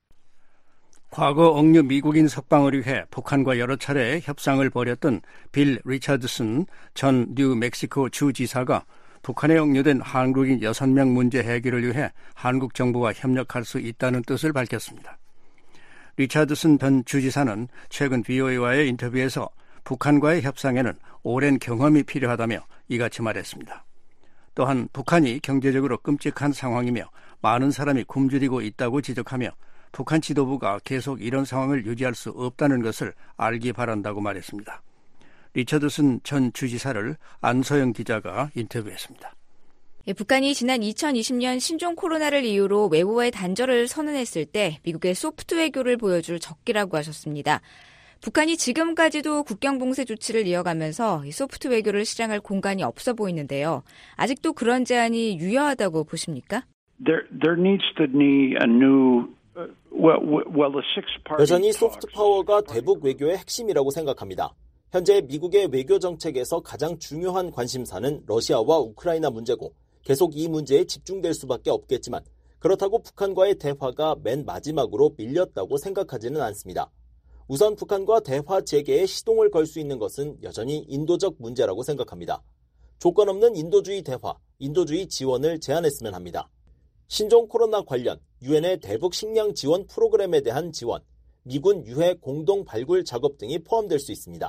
과거 억류 미국인 석방을 위해 북한과 여러 차례 협상을 벌였던 빌 리처드슨 전 뉴멕시코 주지사가 북한에 억류된 한국인 여섯 명 문제 해결을 위해 한국 정부와 협력할 수 있다는 뜻을 밝혔습니다. 리처드슨 전 주지사는 최근 브이오에이와의 인터뷰에서 북한과의 협상에는 오랜 경험이 필요하다며 이같이 말했습니다. 또한 북한이 경제적으로 끔찍한 상황이며 많은 사람이 굶주리고 있다고 지적하며 북한 지도부가 계속 이런 상황을 유지할 수 없다는 것을 알기 바란다고 말했습니다. 리처드슨 전 주지사를 안서영 기자가 인터뷰했습니다. 예, 북한이 지난 이천이십 년 신종 코로나를 이유로 외부와의 단절을 선언했을 때 미국의 소프트 외교를 보여줄 적기라고 하셨습니다. 북한이 지금까지도 국경 봉쇄 조치를 이어가면서 이 소프트 외교를 실행할 공간이 없어 보이는데요. 아직도 그런 제안이 유효하다고 보십니까? There, there needs to be a new, well, well, the six party 여전히 소프트 파워가 대북 외교의 핵심이라고 생각합니다. 현재 미국의 외교 정책에서 가장 중요한 관심사는 러시아와 우크라이나 문제고 계속 이 문제에 집중될 수밖에 없겠지만 그렇다고 북한과의 대화가 맨 마지막으로 밀렸다고 생각하지는 않습니다. 우선 북한과 대화 재개에 시동을 걸 수 있는 것은 여전히 인도적 문제라고 생각합니다. 조건 없는 인도주의 대화, 인도주의 지원을 제안했으면 합니다. 신종 코로나 관련 유엔의 대북 식량 지원 프로그램에 대한 지원, 미군 유해 공동 발굴 작업 등이 포함될 수 있습니다.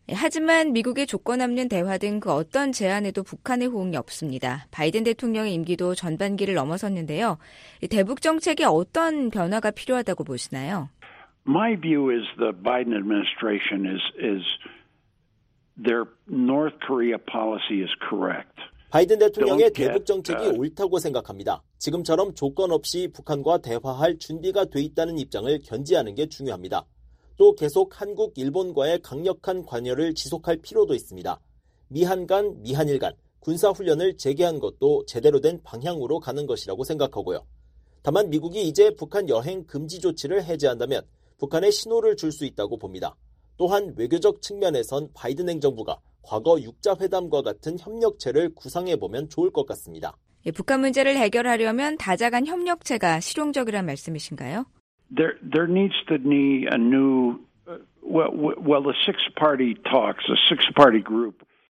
하지만 미국의 조건 없는 대화 등 그 어떤 제안에도 북한의 호응이 없습니다. 바이든 대통령의 임기도 전반기를 넘어섰는데요. 대북 정책에 어떤 변화가 필요하다고 보시나요? My view is the Biden administration is is their North Korea policy is correct. 바이든 대통령의 대북 정책이 옳다고 생각합니다. 지금처럼 조건 없이 북한과 대화할 준비가 돼 있다는 입장을 견지하는 게 중요합니다. 또 계속 한국, 일본과의 강력한 관여를 지속할 필요도 있습니다. 미한 간, 미한일 간 군사훈련을 재개한 것도 제대로 된 방향으로 가는 것이라고 생각하고요. 다만 미국이 이제 북한 여행 금지 조치를 해제한다면 북한에 신호를 줄 수 있다고 봅니다. 또한 외교적 측면에선 바이든 행정부가 과거 육자회담과 같은 협력체를 구상해보면 좋을 것 같습니다. 예, 북한 문제를 해결하려면 다자간 협력체가 실용적이란 말씀이신가요? There, there needs to be a new, well, well, the six-party talks, a six-party group.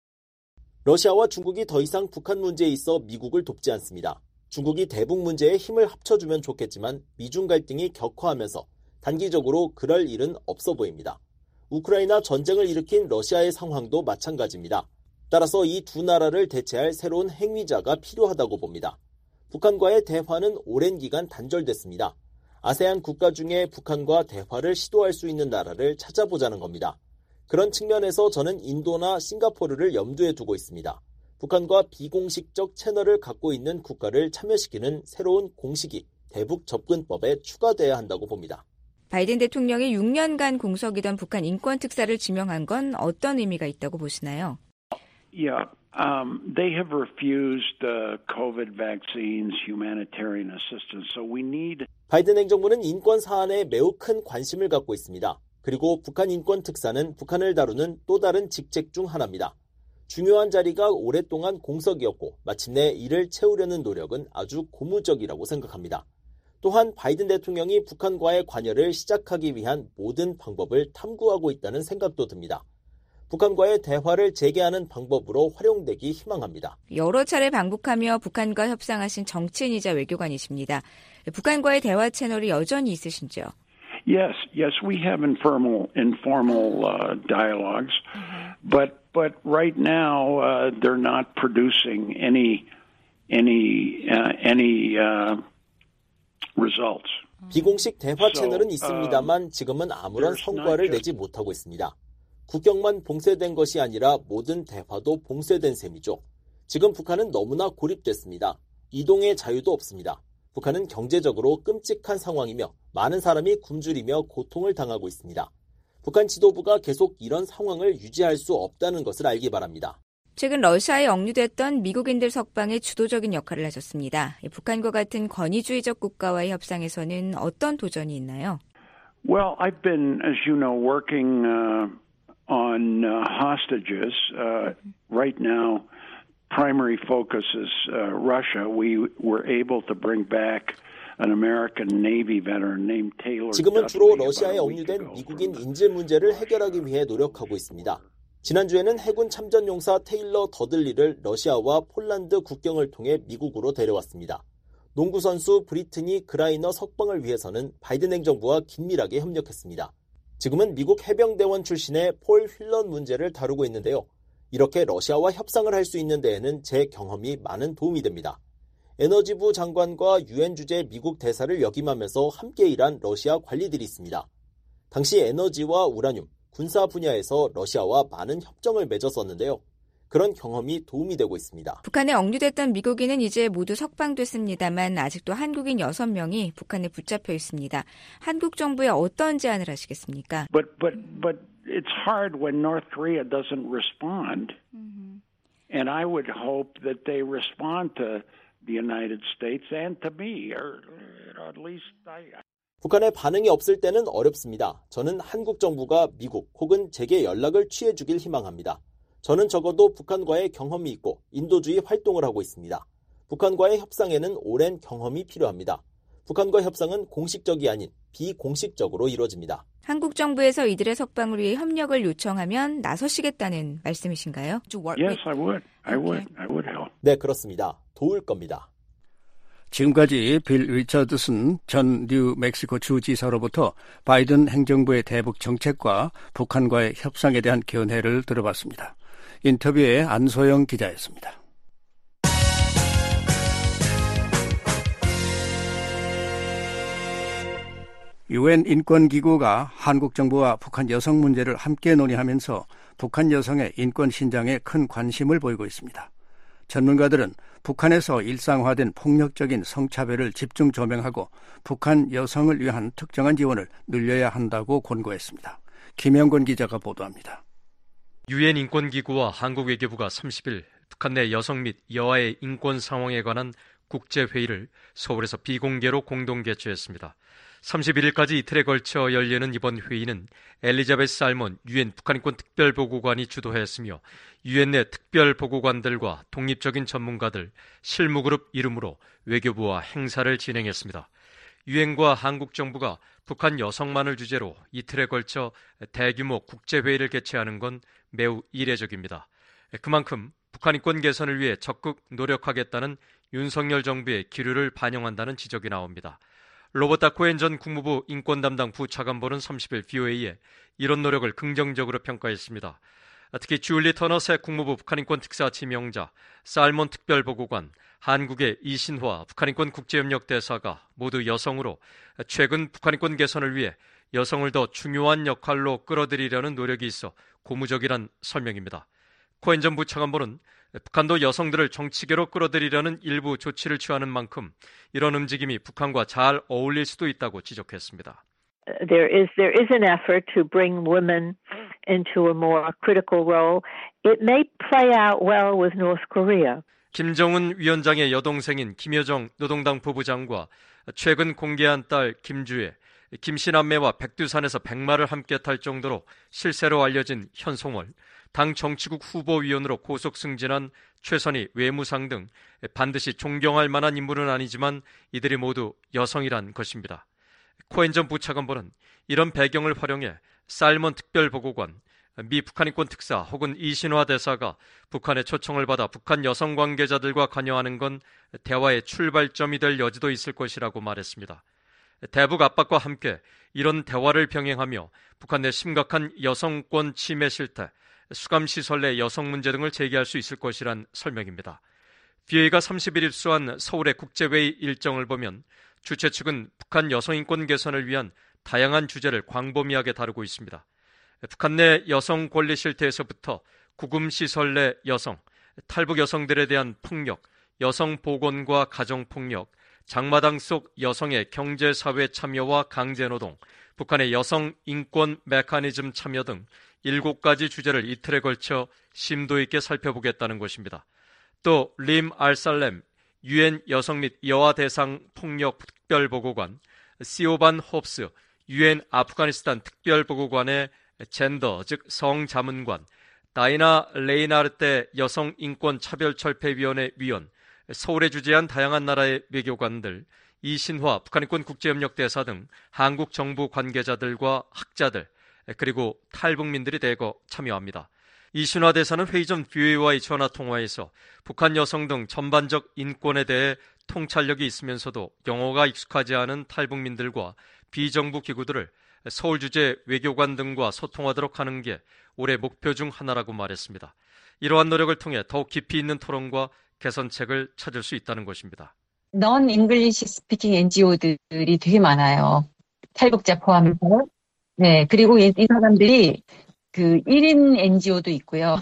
러시아와 중국이 더 이상 북한 문제에 있어 미국을 돕지 않습니다. 중국이 대북 문제에 힘을 합쳐주면 좋겠지만 미중 갈등이 격화하면서 단기적으로 그럴 일은 없어 보입니다. 우크라이나 전쟁을 일으킨 러시아의 상황도 마찬가지입니다. 따라서 이 두 나라를 대체할 새로운 행위자가 필요하다고 봅니다. 북한과의 대화는 오랜 기간 단절됐습니다. 아세안 국가 중에 북한과 대화를 시도할 수 있는 나라를 찾아보자는 겁니다. 그런 측면에서 저는 인도나 싱가포르를 염두에 두고 있습니다. 북한과 비공식적 채널을 갖고 있는 국가를 참여시키는 새로운 공식이 대북 접근법에 추가돼야 한다고 봅니다. 바이든 대통령이 육 년간 공석이던 북한 인권 특사를 지명한 건 어떤 의미가 있다고 보시나요? Yeah, um, they have refused uh, COVID vaccines, humanitarian assistance. So we need. 바이든 행정부는 인권 사안에 매우 큰 관심을 갖고 있습니다. 그리고 북한 인권 특사는 북한을 다루는 또 다른 직책 중 하나입니다. 중요한 자리가 오랫동안 공석이었고 마침내 이를 채우려는 노력은 아주 고무적이라고 생각합니다. 또한 바이든 대통령이 북한과의 관여를 시작하기 위한 모든 방법을 탐구하고 있다는 생각도 듭니다. 북한과의 대화를 재개하는 방법으로 활용되기 희망합니다. 여러 차례 방북하며 북한과 협상하신 정치인이자 외교관이십니다. 북한과의 대화 채널이 여전히 있으신지요? Yes, yes, we have informal informal uh, dialogues, but but right now uh, they're not producing any any uh, any uh, results. 비공식 대화 채널은 있습니다만 지금은 아무런 성과를 내지 못하고 있습니다. 국경만 봉쇄된 것이 아니라 모든 대화도 봉쇄된 셈이죠. 지금 북한은 너무나 고립됐습니다. 이동의 자유도 없습니다. 북한은 경제적으로 끔찍한 상황이며 많은 사람이 굶주리며 고통을 당하고 있습니다. 북한 지도부가 계속 이런 상황을 유지할 수 없다는 것을 알기 바랍니다. 최근 러시아에 억류됐던 미국인들 석방에 주도적인 역할을 하셨습니다. 북한과 같은 권위주의적 국가와의 협상에서는 어떤 도전이 있나요? Well, I've been, as you know, working uh, on uh, hostages. Uh, right now, primary focus is uh, Russia. We were able to bring back an American Navy veteran named Taylor. 지금은 주로 러시아에 억류된 미국인 인질 문제를 해결하기 위해 노력하고 있습니다. 지난주에는 해군 참전용사 테일러 더들리를 러시아와 폴란드 국경을 통해 미국으로 데려왔습니다. 농구선수 브리트니 그라이너 석방을 위해서는 바이든 행정부와 긴밀하게 협력했습니다. 지금은 미국 해병대원 출신의 폴 휠런 문제를 다루고 있는데요. 이렇게 러시아와 협상을 할 수 있는 데에는 제 경험이 많은 도움이 됩니다. 에너지부 장관과 유엔 주재 미국 대사를 역임하면서 함께 일한 러시아 관리들이 있습니다. 당시 에너지와 우라늄, 군사 분야에서 러시아와 많은 협정을 맺었었는데요. 그런 경험이 도움이 되고 있습니다. 북한에 억류됐던 미국인은 이제 모두 석방됐습니다만 아직도 한국인 여섯 명이 북한에 붙잡혀 있습니다. 한국 정부에 어떤 제안을 하시겠습니까? But but but it's hard when North Korea doesn't respond. Mm-hmm. And I would hope that they respond to the United States and to me, or, or at least I. 북한의 반응이 없을 때는 어렵습니다. 저는 한국 정부가 미국 혹은 제게 연락을 취해주길 희망합니다. 저는 적어도 북한과의 경험이 있고 인도주의 활동을 하고 있습니다. 북한과의 협상에는 오랜 경험이 필요합니다. 북한과 협상은 공식적이 아닌 비공식적으로 이루어집니다. 한국 정부에서 이들의 석방을 위해 협력을 요청하면 나서시겠다는 말씀이신가요? Yes, I would. I would. I would help. 네, 그렇습니다. 도울 겁니다. 지금까지 빌 리처드슨 전 뉴멕시코 주지사로부터 바이든 행정부의 대북 정책과 북한과의 협상에 대한 견해를 들어봤습니다. 인터뷰에 안소영 기자였습니다. 유엔 인권기구가 한국 정부와 북한 여성 문제를 함께 논의하면서 북한 여성의 인권 신장에 큰 관심을 보이고 있습니다. 전문가들은 북한에서 일상화된 폭력적인 성차별을 집중 조명하고 북한 여성을 위한 특정한 지원을 늘려야 한다고 권고했습니다. 김영권 기자가 보도합니다. 유엔 인권기구와 한국 외교부가 삼십 일 북한 내 여성 및 여아의 인권 상황에 관한 국제회의를 서울에서 비공개로 공동 개최했습니다. 삼십일 일까지 이틀에 걸쳐 열리는 이번 회의는 엘리자베스 살몬 유엔 북한인권 특별보고관이 주도했으며 유엔 내 특별보고관들과 독립적인 전문가들, 실무그룹 이름으로 외교부와 행사를 진행했습니다. 유엔과 한국 정부가 북한 여성만을 주제로 이틀에 걸쳐 대규모 국제회의를 개최하는 건 매우 이례적입니다. 그만큼 북한 인권 개선을 위해 적극 노력하겠다는 윤석열 정부의 기류를 반영한다는 지적이 나옵니다. 로버타 코엔 전 국무부 인권 담당 부차관보는 삼십 일 브이오에이에 이런 노력을 긍정적으로 평가했습니다. 특히 줄리 터너 새 국무부 북한인권 특사 지명자, 살몬 특별보고관, 한국의 이신화 북한인권 국제협력 대사가 모두 여성으로 최근 북한인권 개선을 위해 여성을 더 중요한 역할로 끌어들이려는 노력이 있어 고무적이란 설명입니다. 코엔 전 부차관보는 북한도 여성들을 정치계로 끌어들이려는 일부 조치를 취하는 만큼 이런 움직임이 북한과 잘 어울릴 수도 있다고 지적했습니다. There is there is an effort to bring women into a more critical role. It may play out well with North Korea. 김정은 위원장의 여동생인 김여정 노동당 부부장과 최근 공개한 딸 김주혜, 김신남매와 백두산에서 백마를 함께 탈 정도로 실세로 알려진 현송월, 당 정치국 후보위원으로 고속 승진한 최선희 외무상 등 반드시 존경할 만한 인물은 아니지만 이들이 모두 여성이란 것입니다. 코엔 전 부차관보는 이런 배경을 활용해 살몬 특별보고관, 미 북한인권 특사 혹은 이신화 대사가 북한의 초청을 받아 북한 여성 관계자들과 관여하는 건 대화의 출발점이 될 여지도 있을 것이라고 말했습니다. 대북 압박과 함께 이런 대화를 병행하며 북한 내 심각한 여성권 침해 실태, 수감시설 내 여성 문제 등을 제기할 수 있을 것이란 설명입니다. 브이오에이가 삼십 일 입수한 서울의 국제회의 일정을 보면 주최 측은 북한 여성인권 개선을 위한 다양한 주제를 광범위하게 다루고 있습니다. 북한 내 여성 권리 실태에서부터 구금시설 내 여성, 탈북 여성들에 대한 폭력, 여성 보건과 가정폭력, 장마당 속 여성의 경제사회 참여와 강제노동, 북한의 여성 인권 메커니즘 참여 등 일곱 가지 주제를 이틀에 걸쳐 심도 있게 살펴보겠다는 것입니다. 또 림 알살렘 유엔 여성 및 여아 대상 폭력 특별보고관, 시오반 홉스 유엔 아프가니스탄 특별보고관의 젠더 즉 성자문관, 다이나 레이나르테 여성인권차별철폐위원회 위원, 서울에 주재한 다양한 나라의 외교관들, 이신화 북한인권 국제협력대사 등 한국 정부 관계자들과 학자들, 그리고 탈북민들이 대거 참여합니다. 이신화 대사는 회의 전 브이오에이와의 전화통화에서 북한 여성 등 전반적 인권에 대해 통찰력이 있으면서도 영어가 익숙하지 않은 탈북민들과 비정부 기구들을 서울 주재 외교관 등과 소통하도록 하는 게 올해 목표 중 하나라고 말했습니다. 이러한 노력을 통해 더욱 깊이 있는 토론과 개선책을 찾을 수 있다는 것입니다. Non-English speaking 엔지오들이 되게 많아요. 탈북자 포함해서. 네, 그리고 이, 이 사람들이 그 일 인 엔지오도 있고요.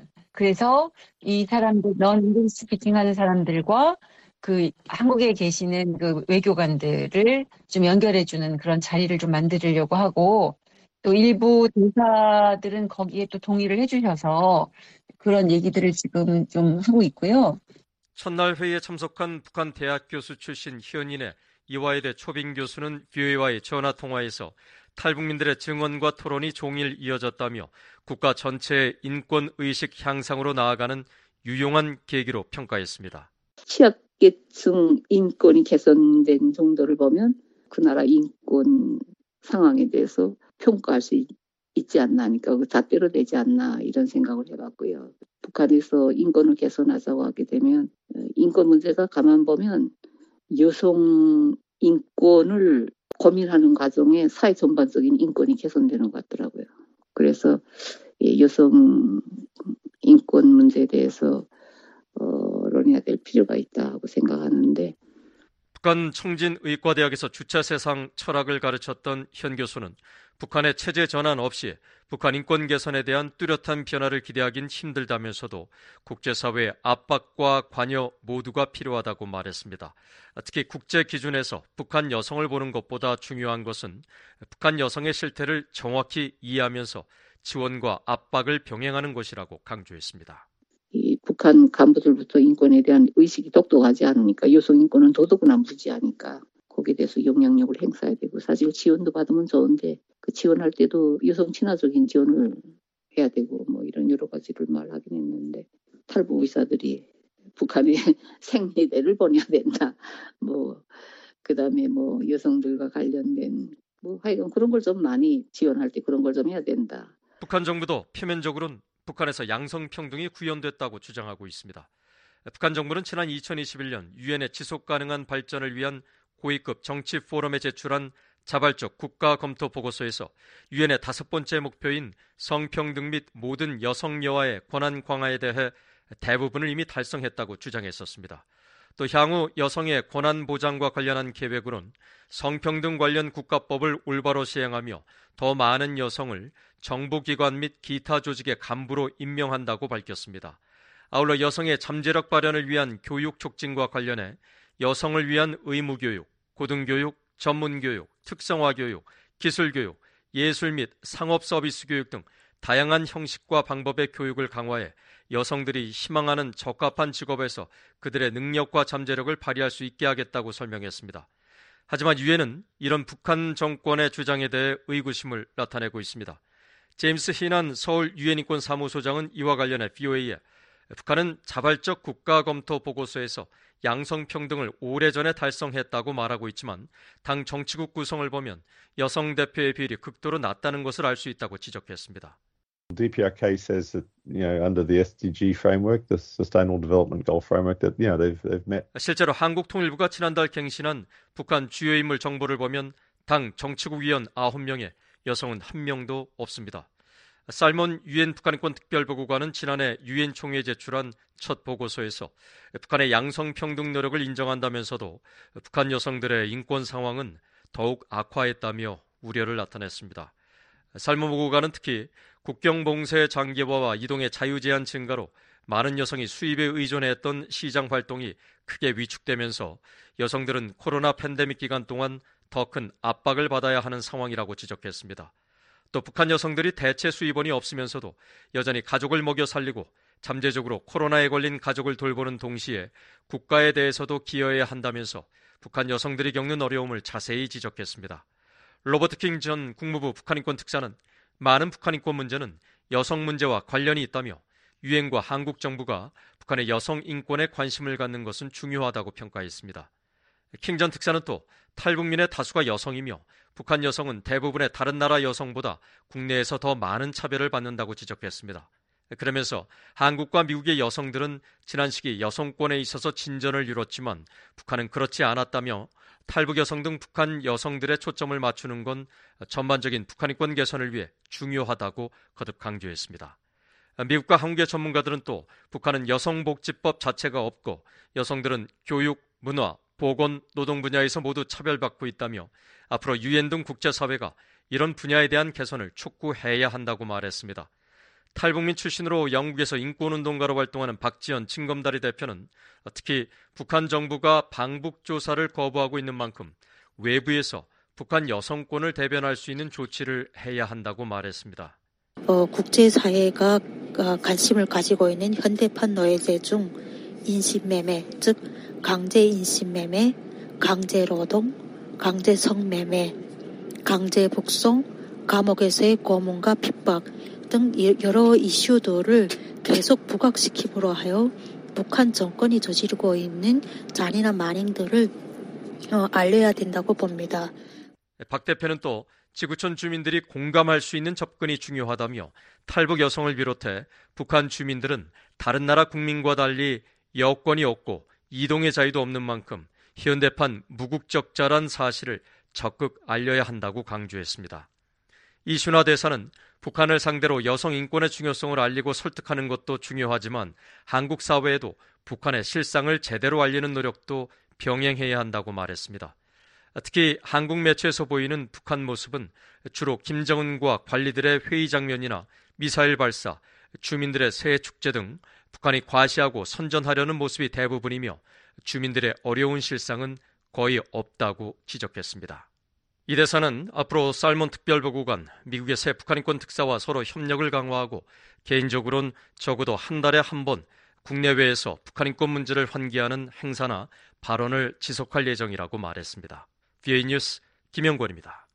그래서 이 사람들, Non-English speaking 하는 사람들과 그 한국에 계시는 그 외교관들을 좀 연결해주는 그런 자리를 좀 만들려고 하고, 또 일부 대사들은 거기에 또 동의를 해주셔서 그런 얘기들을 지금 좀 하고 있고요. 첫날 회의에 참석한 북한 대학 교수 출신 현인의 이화여대 초빙 교수는 브이오에이와의 전화통화에서 탈북민들의 증언과 토론이 종일 이어졌다며 국가 전체의 인권의식 향상으로 나아가는 유용한 계기로 평가했습니다. 취약계층 인권이 개선된 정도를 보면 그 나라 인권 상황에 대해서 평가할 수 있, 있지 않나 하니까 그 잣대로 되지 않나 이런 생각을 해봤고요. 북한에서 인권을 개선하자고 하게 되면 인권 문제가 가만 보면 여성 인권을 고민하는 과정에 사회 전반적인 인권이 개선되는 것 같더라고요. 그래서 여성 인권 문제에 대해서 어, 논의해야 될 필요가 있다고 생각하는데, 북한 청진의과대학에서 주체세상 철학을 가르쳤던 현 교수는 북한의 체제 전환 없이 북한 인권 개선에 대한 뚜렷한 변화를 기대하긴 힘들다면서도 국제사회의 압박과 관여 모두가 필요하다고 말했습니다. 특히 국제 기준에서 북한 여성을 보는 것보다 중요한 것은 북한 여성의 실태를 정확히 이해하면서 지원과 압박을 병행하는 것이라고 강조했습니다. 이 북한 간부들부터 인권에 대한 의식이 똑똑하지 않으니까 여성 인권은 더더구나 무지하니까 거기에 대해서 영향력을 행사해야 되고, 사실 지원도 받으면 좋은데 그 지원할 때도 여성 친화적인 지원을 해야 되고 뭐 이런 여러 가지를 말하긴 했는데, 탈북 의사들이 북한에 생리대를 보내야 된다, 뭐 그다음에 뭐 여성들과 관련된 뭐 하여간 그런 걸 좀 많이 지원할 때 그런 걸 좀 해야 된다. 북한 정부도 표면적으로는 북한에서 양성평등이 구현됐다고 주장하고 있습니다. 북한 정부는 지난 이천이십일 년 유엔의 지속가능한 발전을 위한 고위급 정치 포럼에 제출한 자발적 국가 검토 보고서에서 유엔의 다섯 번째 목표인 성평등 및 모든 여성 여아의 권한 강화에 대해 대부분을 이미 달성했다고 주장했었습니다. 또 향후 여성의 권한 보장과 관련한 계획으론 성평등 관련 국가법을 올바로 시행하며 더 많은 여성을 정부기관 및 기타 조직의 간부로 임명한다고 밝혔습니다. 아울러 여성의 잠재력 발현을 위한 교육 촉진과 관련해 여성을 위한 의무교육, 고등교육, 전문교육, 특성화교육, 기술교육, 예술 및 상업서비스 교육 등 다양한 형식과 방법의 교육을 강화해 여성들이 희망하는 적합한 직업에서 그들의 능력과 잠재력을 발휘할 수 있게 하겠다고 설명했습니다. 하지만 유엔은 이런 북한 정권의 주장에 대해 의구심을 나타내고 있습니다. 제임스 히난 서울 유엔인권 사무소장은 이와 관련해 브이오에이에 북한은 자발적 국가 검토 보고서에서 양성평등을 오래전에 달성했다고 말하고 있지만 당 정치국 구성을 보면 여성 대표의 비율이 극도로 낮다는 것을 알 수 있다고 지적했습니다. D P R K says that, you know, under the S D G framework, the Sustainable Development Goal framework, that, you know, they've they've met. 실제로 한국통일부가 지난달 갱신한 북한 주요 인물 정보를 보면 당 정치국 위원 아홉 명에 여성은 한 명도 없습니다. 살몬 유엔 북한인권 특별보고관은 지난해 유엔 총회에 제출한 첫 보고서에서 북한의 양성평등 노력을 인정한다면서도 북한 여성들의 인권 상황은 더욱 악화했다며 우려를 나타냈습니다. 살몬 보고관은 특히 국경 봉쇄 장기화와 이동의 자유 제한 증가로 많은 여성이 수입에 의존했던 시장 활동이 크게 위축되면서 여성들은 코로나 팬데믹 기간 동안 더 큰 압박을 받아야 하는 상황이라고 지적했습니다. 또 북한 여성들이 대체 수입원이 없으면서도 여전히 가족을 먹여 살리고 잠재적으로 코로나에 걸린 가족을 돌보는 동시에 국가에 대해서도 기여해야 한다면서 북한 여성들이 겪는 어려움을 자세히 지적했습니다. 로버트 킹 전 국무부 북한인권 특사는 많은 북한인권 문제는 여성 문제와 관련이 있다며 유엔과 한국 정부가 북한의 여성 인권에 관심을 갖는 것은 중요하다고 평가했습니다. 킹 전 특사는 또 탈북민의 다수가 여성이며 북한 여성은 대부분의 다른 나라 여성보다 국내에서 더 많은 차별을 받는다고 지적했습니다. 그러면서 한국과 미국의 여성들은 지난 시기 여성권에 있어서 진전을 이뤘지만 북한은 그렇지 않았다며 탈북 여성 등 북한 여성들의 초점을 맞추는 건 전반적인 북한인권 개선을 위해 중요하다고 거듭 강조했습니다. 미국과 한국의 전문가들은 또 북한은 여성복지법 자체가 없고 여성들은 교육, 문화, 보건, 노동 분야에서 모두 차별받고 있다며 앞으로 유엔 등 국제사회가 이런 분야에 대한 개선을 촉구해야 한다고 말했습니다. 탈북민 출신으로 영국에서 인권운동가로 활동하는 박지연 징검다리 대표는 특히 북한 정부가 방북 조사를 거부하고 있는 만큼 외부에서 북한 여성권을 대변할 수 있는 조치를 해야 한다고 말했습니다. 어, 국제사회가 어, 관심을 가지고 있는 현대판 노예제 중 인신매매, 즉 강제인신매매, 강제노동, 강제성매매, 강제복송, 감옥에서의 고문과 핍박 등 여러 이슈들을 계속 부각시킴으로 하여 북한 정권이 저지르고 있는 잔인한 만행들을 어, 알려야 된다고 봅니다. 박 대표는 또 지구촌 주민들이 공감할 수 있는 접근이 중요하다며 탈북 여성을 비롯해 북한 주민들은 다른 나라 국민과 달리 여권이 없고 이동의 자유도 없는 만큼 현대판 무국적자란 사실을 적극 알려야 한다고 강조했습니다. 이순화 대사는 북한을 상대로 여성 인권의 중요성을 알리고 설득하는 것도 중요하지만 한국 사회에도 북한의 실상을 제대로 알리는 노력도 병행해야 한다고 말했습니다. 특히 한국 매체에서 보이는 북한 모습은 주로 김정은과 관리들의 회의 장면이나 미사일 발사, 주민들의 새해 축제 등 북한이 과시하고 선전하려는 모습이 대부분이며 주민들의 어려운 실상은 거의 없다고 지적했습니다. 이 대사는 앞으로 살몬 특별보고관, 미국의 새 북한 인권 특사와 서로 협력을 강화하고 개인적으로는 적어도 한 달에 한 번 국내외에서 북한 인권 문제를 환기하는 행사나 발언을 지속할 예정이라고 말했습니다. 비오에이 뉴스 김영권입니다.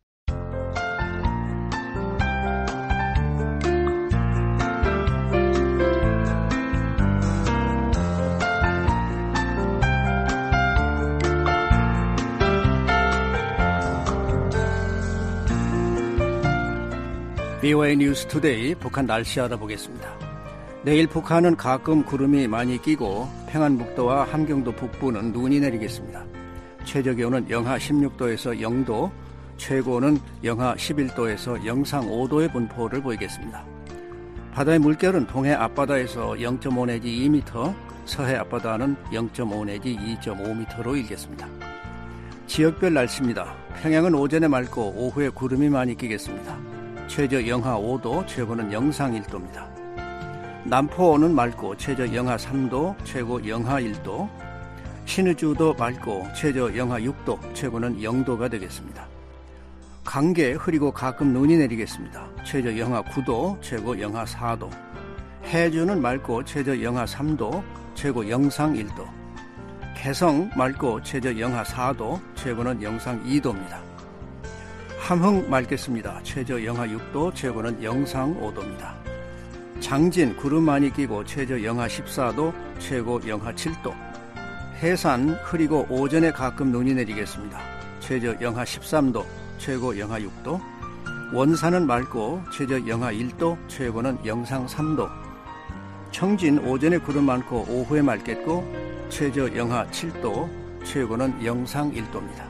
비오에이 뉴스 투데이 북한 날씨 알아보겠습니다. 내일 북한은 가끔 구름이 많이 끼고 평안북도와 함경도 북부는 눈이 내리겠습니다. 최저기온은 영하 십육 도에서 영 도, 최고는 영하 십일 도에서 영상 오 도의 분포를 보이겠습니다. 바다의 물결은 동해 앞바다에서 영 점 오 내지 이 미터, 서해 앞바다는 영 점 오 내지 이 점 오 미터로 일겠습니다. 지역별 날씨입니다. 평양은 오전에 맑고 오후에 구름이 많이 끼겠습니다. 최저 영하 오 도, 최고는 영상 일 도입니다. 남포는 맑고 최저 영하 삼 도, 최고 영하 일 도. 신의주도 맑고 최저 영하 육 도, 최고는 영 도가 되겠습니다. 강계 흐리고 가끔 눈이 내리겠습니다. 최저 영하 구 도, 최고 영하 사 도. 해주는 맑고 최저 영하 삼 도, 최고 영상 일 도. 개성 맑고 최저 영하 사 도, 최고는 영상 이 도입니다. 함흥 맑겠습니다. 최저 영하 육 도, 최고는 영상 오 도입니다. 장진 구름 많이 끼고 최저 영하 십사 도, 최고 영하 칠 도. 해산 흐리고 오전에 가끔 눈이 내리겠습니다. 최저 영하 십삼 도, 최고 영하 육 도. 원산은 맑고 최저 영하 일 도, 최고는 영상 삼 도. 청진 오전에 구름 많고 오후에 맑겠고 최저 영하 칠 도, 최고는 영상 일 도입니다.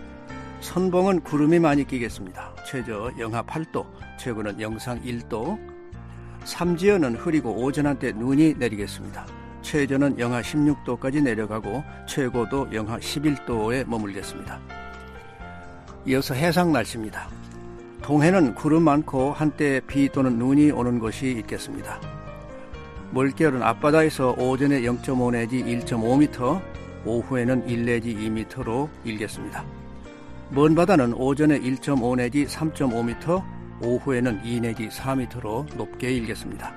선봉은 구름이 많이 끼겠습니다. 최저 영하 팔 도, 최고는 영상 일 도. 삼지연은 흐리고 오전 한때 눈이 내리겠습니다. 최저는 영하 십육 도까지 내려가고 최고도 영하 십일 도에 머물겠습니다. 이어서 해상 날씨입니다. 동해는 구름 많고 한때 비 또는 눈이 오는 곳이 있겠습니다. 물결은 앞바다에서 오전에 영 점 오 내지 일 점 오 미터, 오후에는 일 내지 이 미터로 일겠습니다. 먼 바다는 오전에 일 점 오 내지 삼 점 오 미터, 오후에는 이 내지 사 미터로 높게 일겠습니다.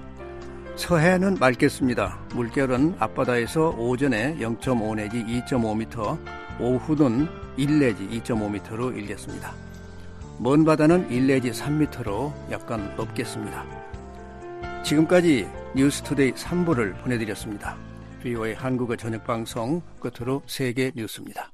서해는 맑겠습니다. 물결은 앞바다에서 오전에 영 점 오 내지 이 점 오 미터, 오후는 일 내지 이 점 오 미터로 일겠습니다. 먼 바다는 일 내지 삼 미터로 약간 높겠습니다. 지금까지 뉴스투데이 삼 부를 보내드렸습니다. 비오에이 한국어 저녁방송 끝으로 세계 뉴스입니다.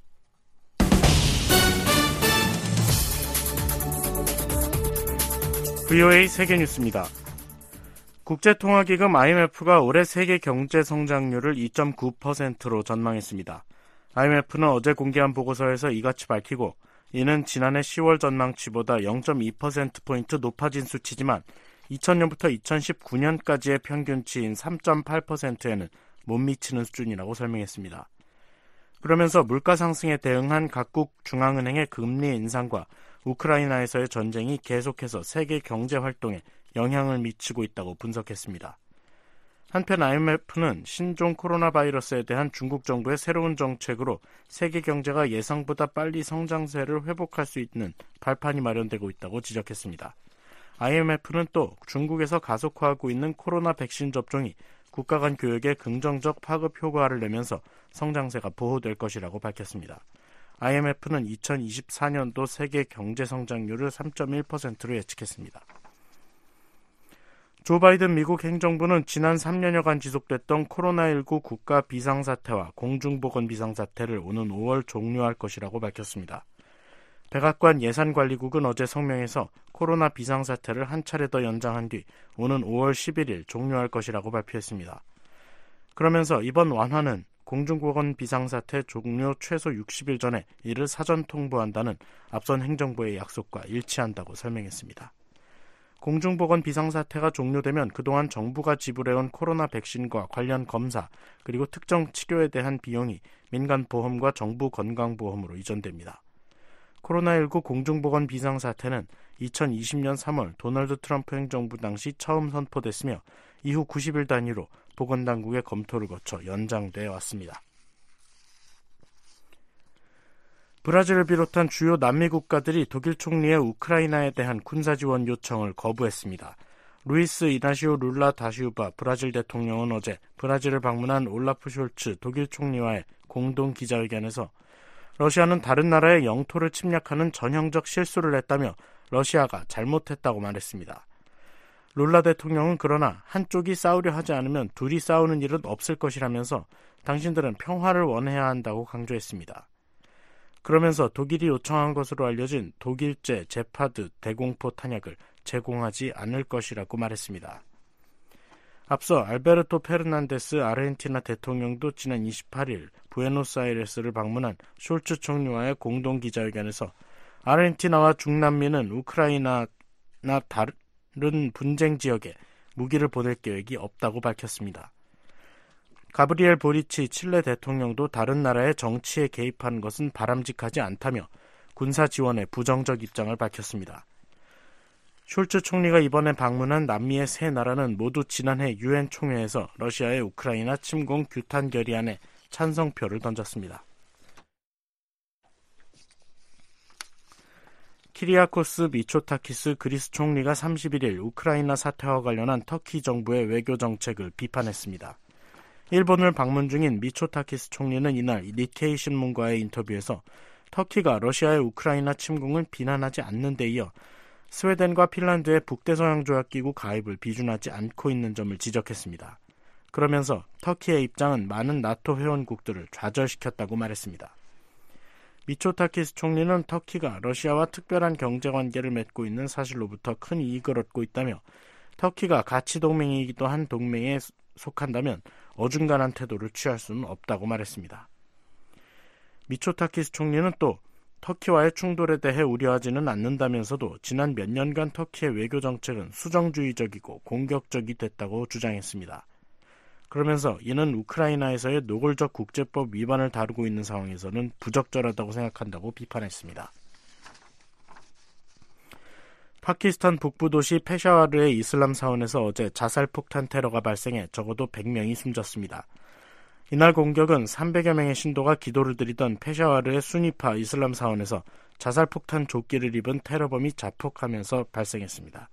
비오에이 세계뉴스입니다. 국제통화기금 아이엠에프가 올해 세계 경제 성장률을 이 점 구 퍼센트로 전망했습니다. 아이엠에프는 어제 공개한 보고서에서 이같이 밝히고, 이는 지난해 시월 전망치보다 영 점 이 퍼센트포인트 높아진 수치지만 이천 년부터 이천십구 년까지의 평균치인 삼 점 팔 퍼센트에는 못 미치는 수준이라고 설명했습니다. 그러면서 물가 상승에 대응한 각국 중앙은행의 금리 인상과 우크라이나에서의 전쟁이 계속해서 세계 경제 활동에 영향을 미치고 있다고 분석했습니다. 한편 아이엠에프는 신종 코로나 바이러스에 대한 중국 정부의 새로운 정책으로 세계 경제가 예상보다 빨리 성장세를 회복할 수 있는 발판이 마련되고 있다고 지적했습니다. 아이엠에프는 또 중국에서 가속화하고 있는 코로나 백신 접종이 국가 간 교역에 긍정적 파급 효과를 내면서 성장세가 보호될 것이라고 밝혔습니다. 아이엠에프는 이천이십사 년도 세계 경제 성장률을 삼 점 일 퍼센트로 예측했습니다. 조 바이든 미국 행정부는 지난 삼 년여간 지속됐던 코로나십구 국가 비상사태와 공중보건 비상사태를 오는 오월 종료할 것이라고 밝혔습니다. 백악관 예산관리국은 어제 성명에서 코로나 비상사태를 한 차례 더 연장한 뒤 오는 오월 십일일 종료할 것이라고 발표했습니다. 그러면서 이번 완화는 공중보건 비상사태 종료 최소 육십 일 전에 이를 사전 통보한다는 앞선 행정부의 약속과 일치한다고 설명했습니다. 공중보건 비상사태가 종료되면 그동안 정부가 지불해온 코로나 백신과 관련 검사 그리고 특정 치료에 대한 비용이 민간보험과 정부 건강보험으로 이전됩니다. 코로나십구 공중보건 비상사태는 이천이십 년 삼월 도널드 트럼프 행정부 당시 처음 선포됐으며 이후 구십 일 단위로 보건당국의 검토를 거쳐 연장돼 왔습니다. 브라질을 비롯한 주요 남미 국가들이 독일 총리의 우크라이나에 대한 군사지원 요청을 거부했습니다. 루이스 이나시오 룰라 다시우바 브라질 대통령은 어제 브라질을 방문한 올라프 숄츠 독일 총리와의 공동 기자회견에서 러시아는 다른 나라의 영토를 침략하는 전형적 실수를 했다며 러시아가 잘못했다고 말했습니다. 룰라 대통령은 그러나 한쪽이 싸우려 하지 않으면 둘이 싸우는 일은 없을 것이라면서 당신들은 평화를 원해야 한다고 강조했습니다. 그러면서 독일이 요청한 것으로 알려진 독일제 제파드 대공포 탄약을 제공하지 않을 것이라고 말했습니다. 앞서 알베르토 페르난데스 아르헨티나 대통령도 지난 이십팔 일 부에노스아이레스를 방문한 숄츠 총리와의 공동 기자회견에서 아르헨티나와 중남미는 우크라이나나 다른 분쟁 지역에 무기를 보낼 계획이 없다고 밝혔습니다. 가브리엘 보리치 칠레 대통령도 다른 나라의 정치에 개입하는 것은 바람직하지 않다며 군사 지원에 부정적 입장을 밝혔습니다. 숄츠 총리가 이번에 방문한 남미의 세 나라는 모두 지난해 유엔 총회에서 러시아의 우크라이나 침공 규탄 결의안에 찬성표를 던졌습니다. 키리아코스 미초타키스 그리스 총리가 삼십일 일 우크라이나 사태와 관련한 터키 정부의 외교 정책을 비판했습니다. 일본을 방문 중인 미초타키스 총리는 이날 니케이 신문과의 인터뷰에서 터키가 러시아의 우크라이나 침공을 비난하지 않는 데 이어 스웨덴과 핀란드의 북대서양조약기구 가입을 비준하지 않고 있는 점을 지적했습니다. 그러면서 터키의 입장은 많은 나토 회원국들을 좌절시켰다고 말했습니다. 미초타키스 총리는 터키가 러시아와 특별한 경제관계를 맺고 있는 사실로부터 큰 이익을 얻고 있다며 터키가 가치동맹이기도 한 동맹에 속한다면 어중간한 태도를 취할 수는 없다고 말했습니다. 미초타키스 총리는 또 터키와의 충돌에 대해 우려하지는 않는다면서도 지난 몇 년간 터키의 외교 정책은 수정주의적이고 공격적이 됐다고 주장했습니다. 그러면서 이는 우크라이나에서의 노골적 국제법 위반을 다루고 있는 상황에서는 부적절하다고 생각한다고 비판했습니다. 파키스탄 북부 도시 페샤와르의 이슬람 사원에서 어제 자살폭탄 테러가 발생해 적어도 백 명이 숨졌습니다. 이날 공격은 삼백여 명의 신도가 기도를 드리던 페샤와르의 수니파 이슬람 사원에서 자살폭탄 조끼를 입은 테러범이 자폭하면서 발생했습니다.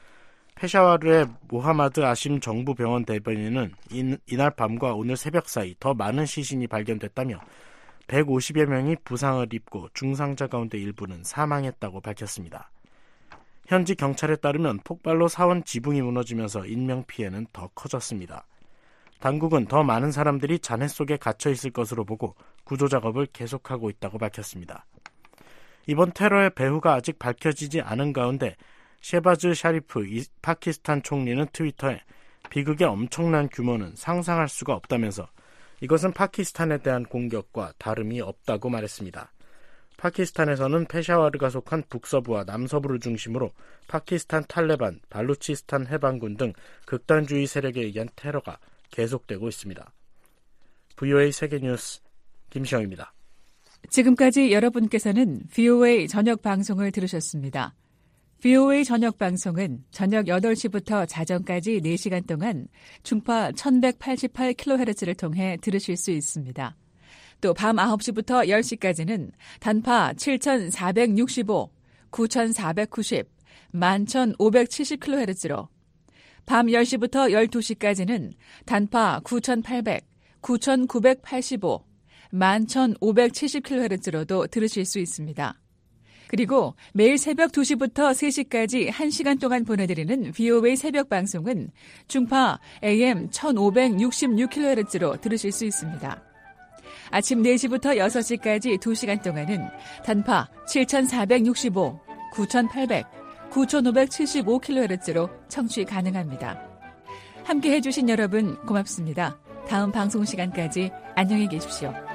페샤와르의 모하마드 아심 정부병원 대변인은 이날 밤과 오늘 새벽 사이 더 많은 시신이 발견됐다며 백오십여 명이 부상을 입고 중상자 가운데 일부는 사망했다고 밝혔습니다. 현지 경찰에 따르면 폭발로 사원 지붕이 무너지면서 인명피해는 더 커졌습니다. 당국은 더 많은 사람들이 잔해 속에 갇혀 있을 것으로 보고 구조작업을 계속하고 있다고 밝혔습니다. 이번 테러의 배후가 아직 밝혀지지 않은 가운데 셰바즈 샤리프 파키스탄 총리는 트위터에 비극의 엄청난 규모는 상상할 수가 없다면서 이것은 파키스탄에 대한 공격과 다름이 없다고 말했습니다. 파키스탄에서는 페샤와르가 속한 북서부와 남서부를 중심으로 파키스탄 탈레반, 발루치스탄 해방군 등 극단주의 세력에 의한 테러가 계속되고 있습니다. 브이오에이 세계뉴스 김시영입니다. 지금까지 여러분께서는 브이오에이 저녁 방송을 들으셨습니다. 브이오에이 저녁 방송은 저녁 여덟 시부터 자정까지 네 시간 동안 중파 천백팔십팔 킬로헤르츠를 통해 들으실 수 있습니다. 또 밤 아홉 시부터 열 시까지는 단파 칠천사백육십오, 구천사백구십, 만천오백칠십 킬로헤르츠로 밤 열 시부터 열두 시까지는 단파 구천팔백, 구천구백팔십오, 만천오백칠십 킬로헤르츠로도 들으실 수 있습니다. 그리고 매일 새벽 두 시부터 세 시까지 한 시간 동안 보내드리는 브이오에이 새벽 방송은 중파 에이엠 천오백육십육 킬로헤르츠로 들으실 수 있습니다. 아침 네 시부터 여섯 시까지 두 시간 동안은 단파 칠천사백육십오, 구천팔백, 구천오백칠십오 킬로헤르츠로 청취 가능합니다. 함께 해주신 여러분 고맙습니다. 다음 방송 시간까지 안녕히 계십시오.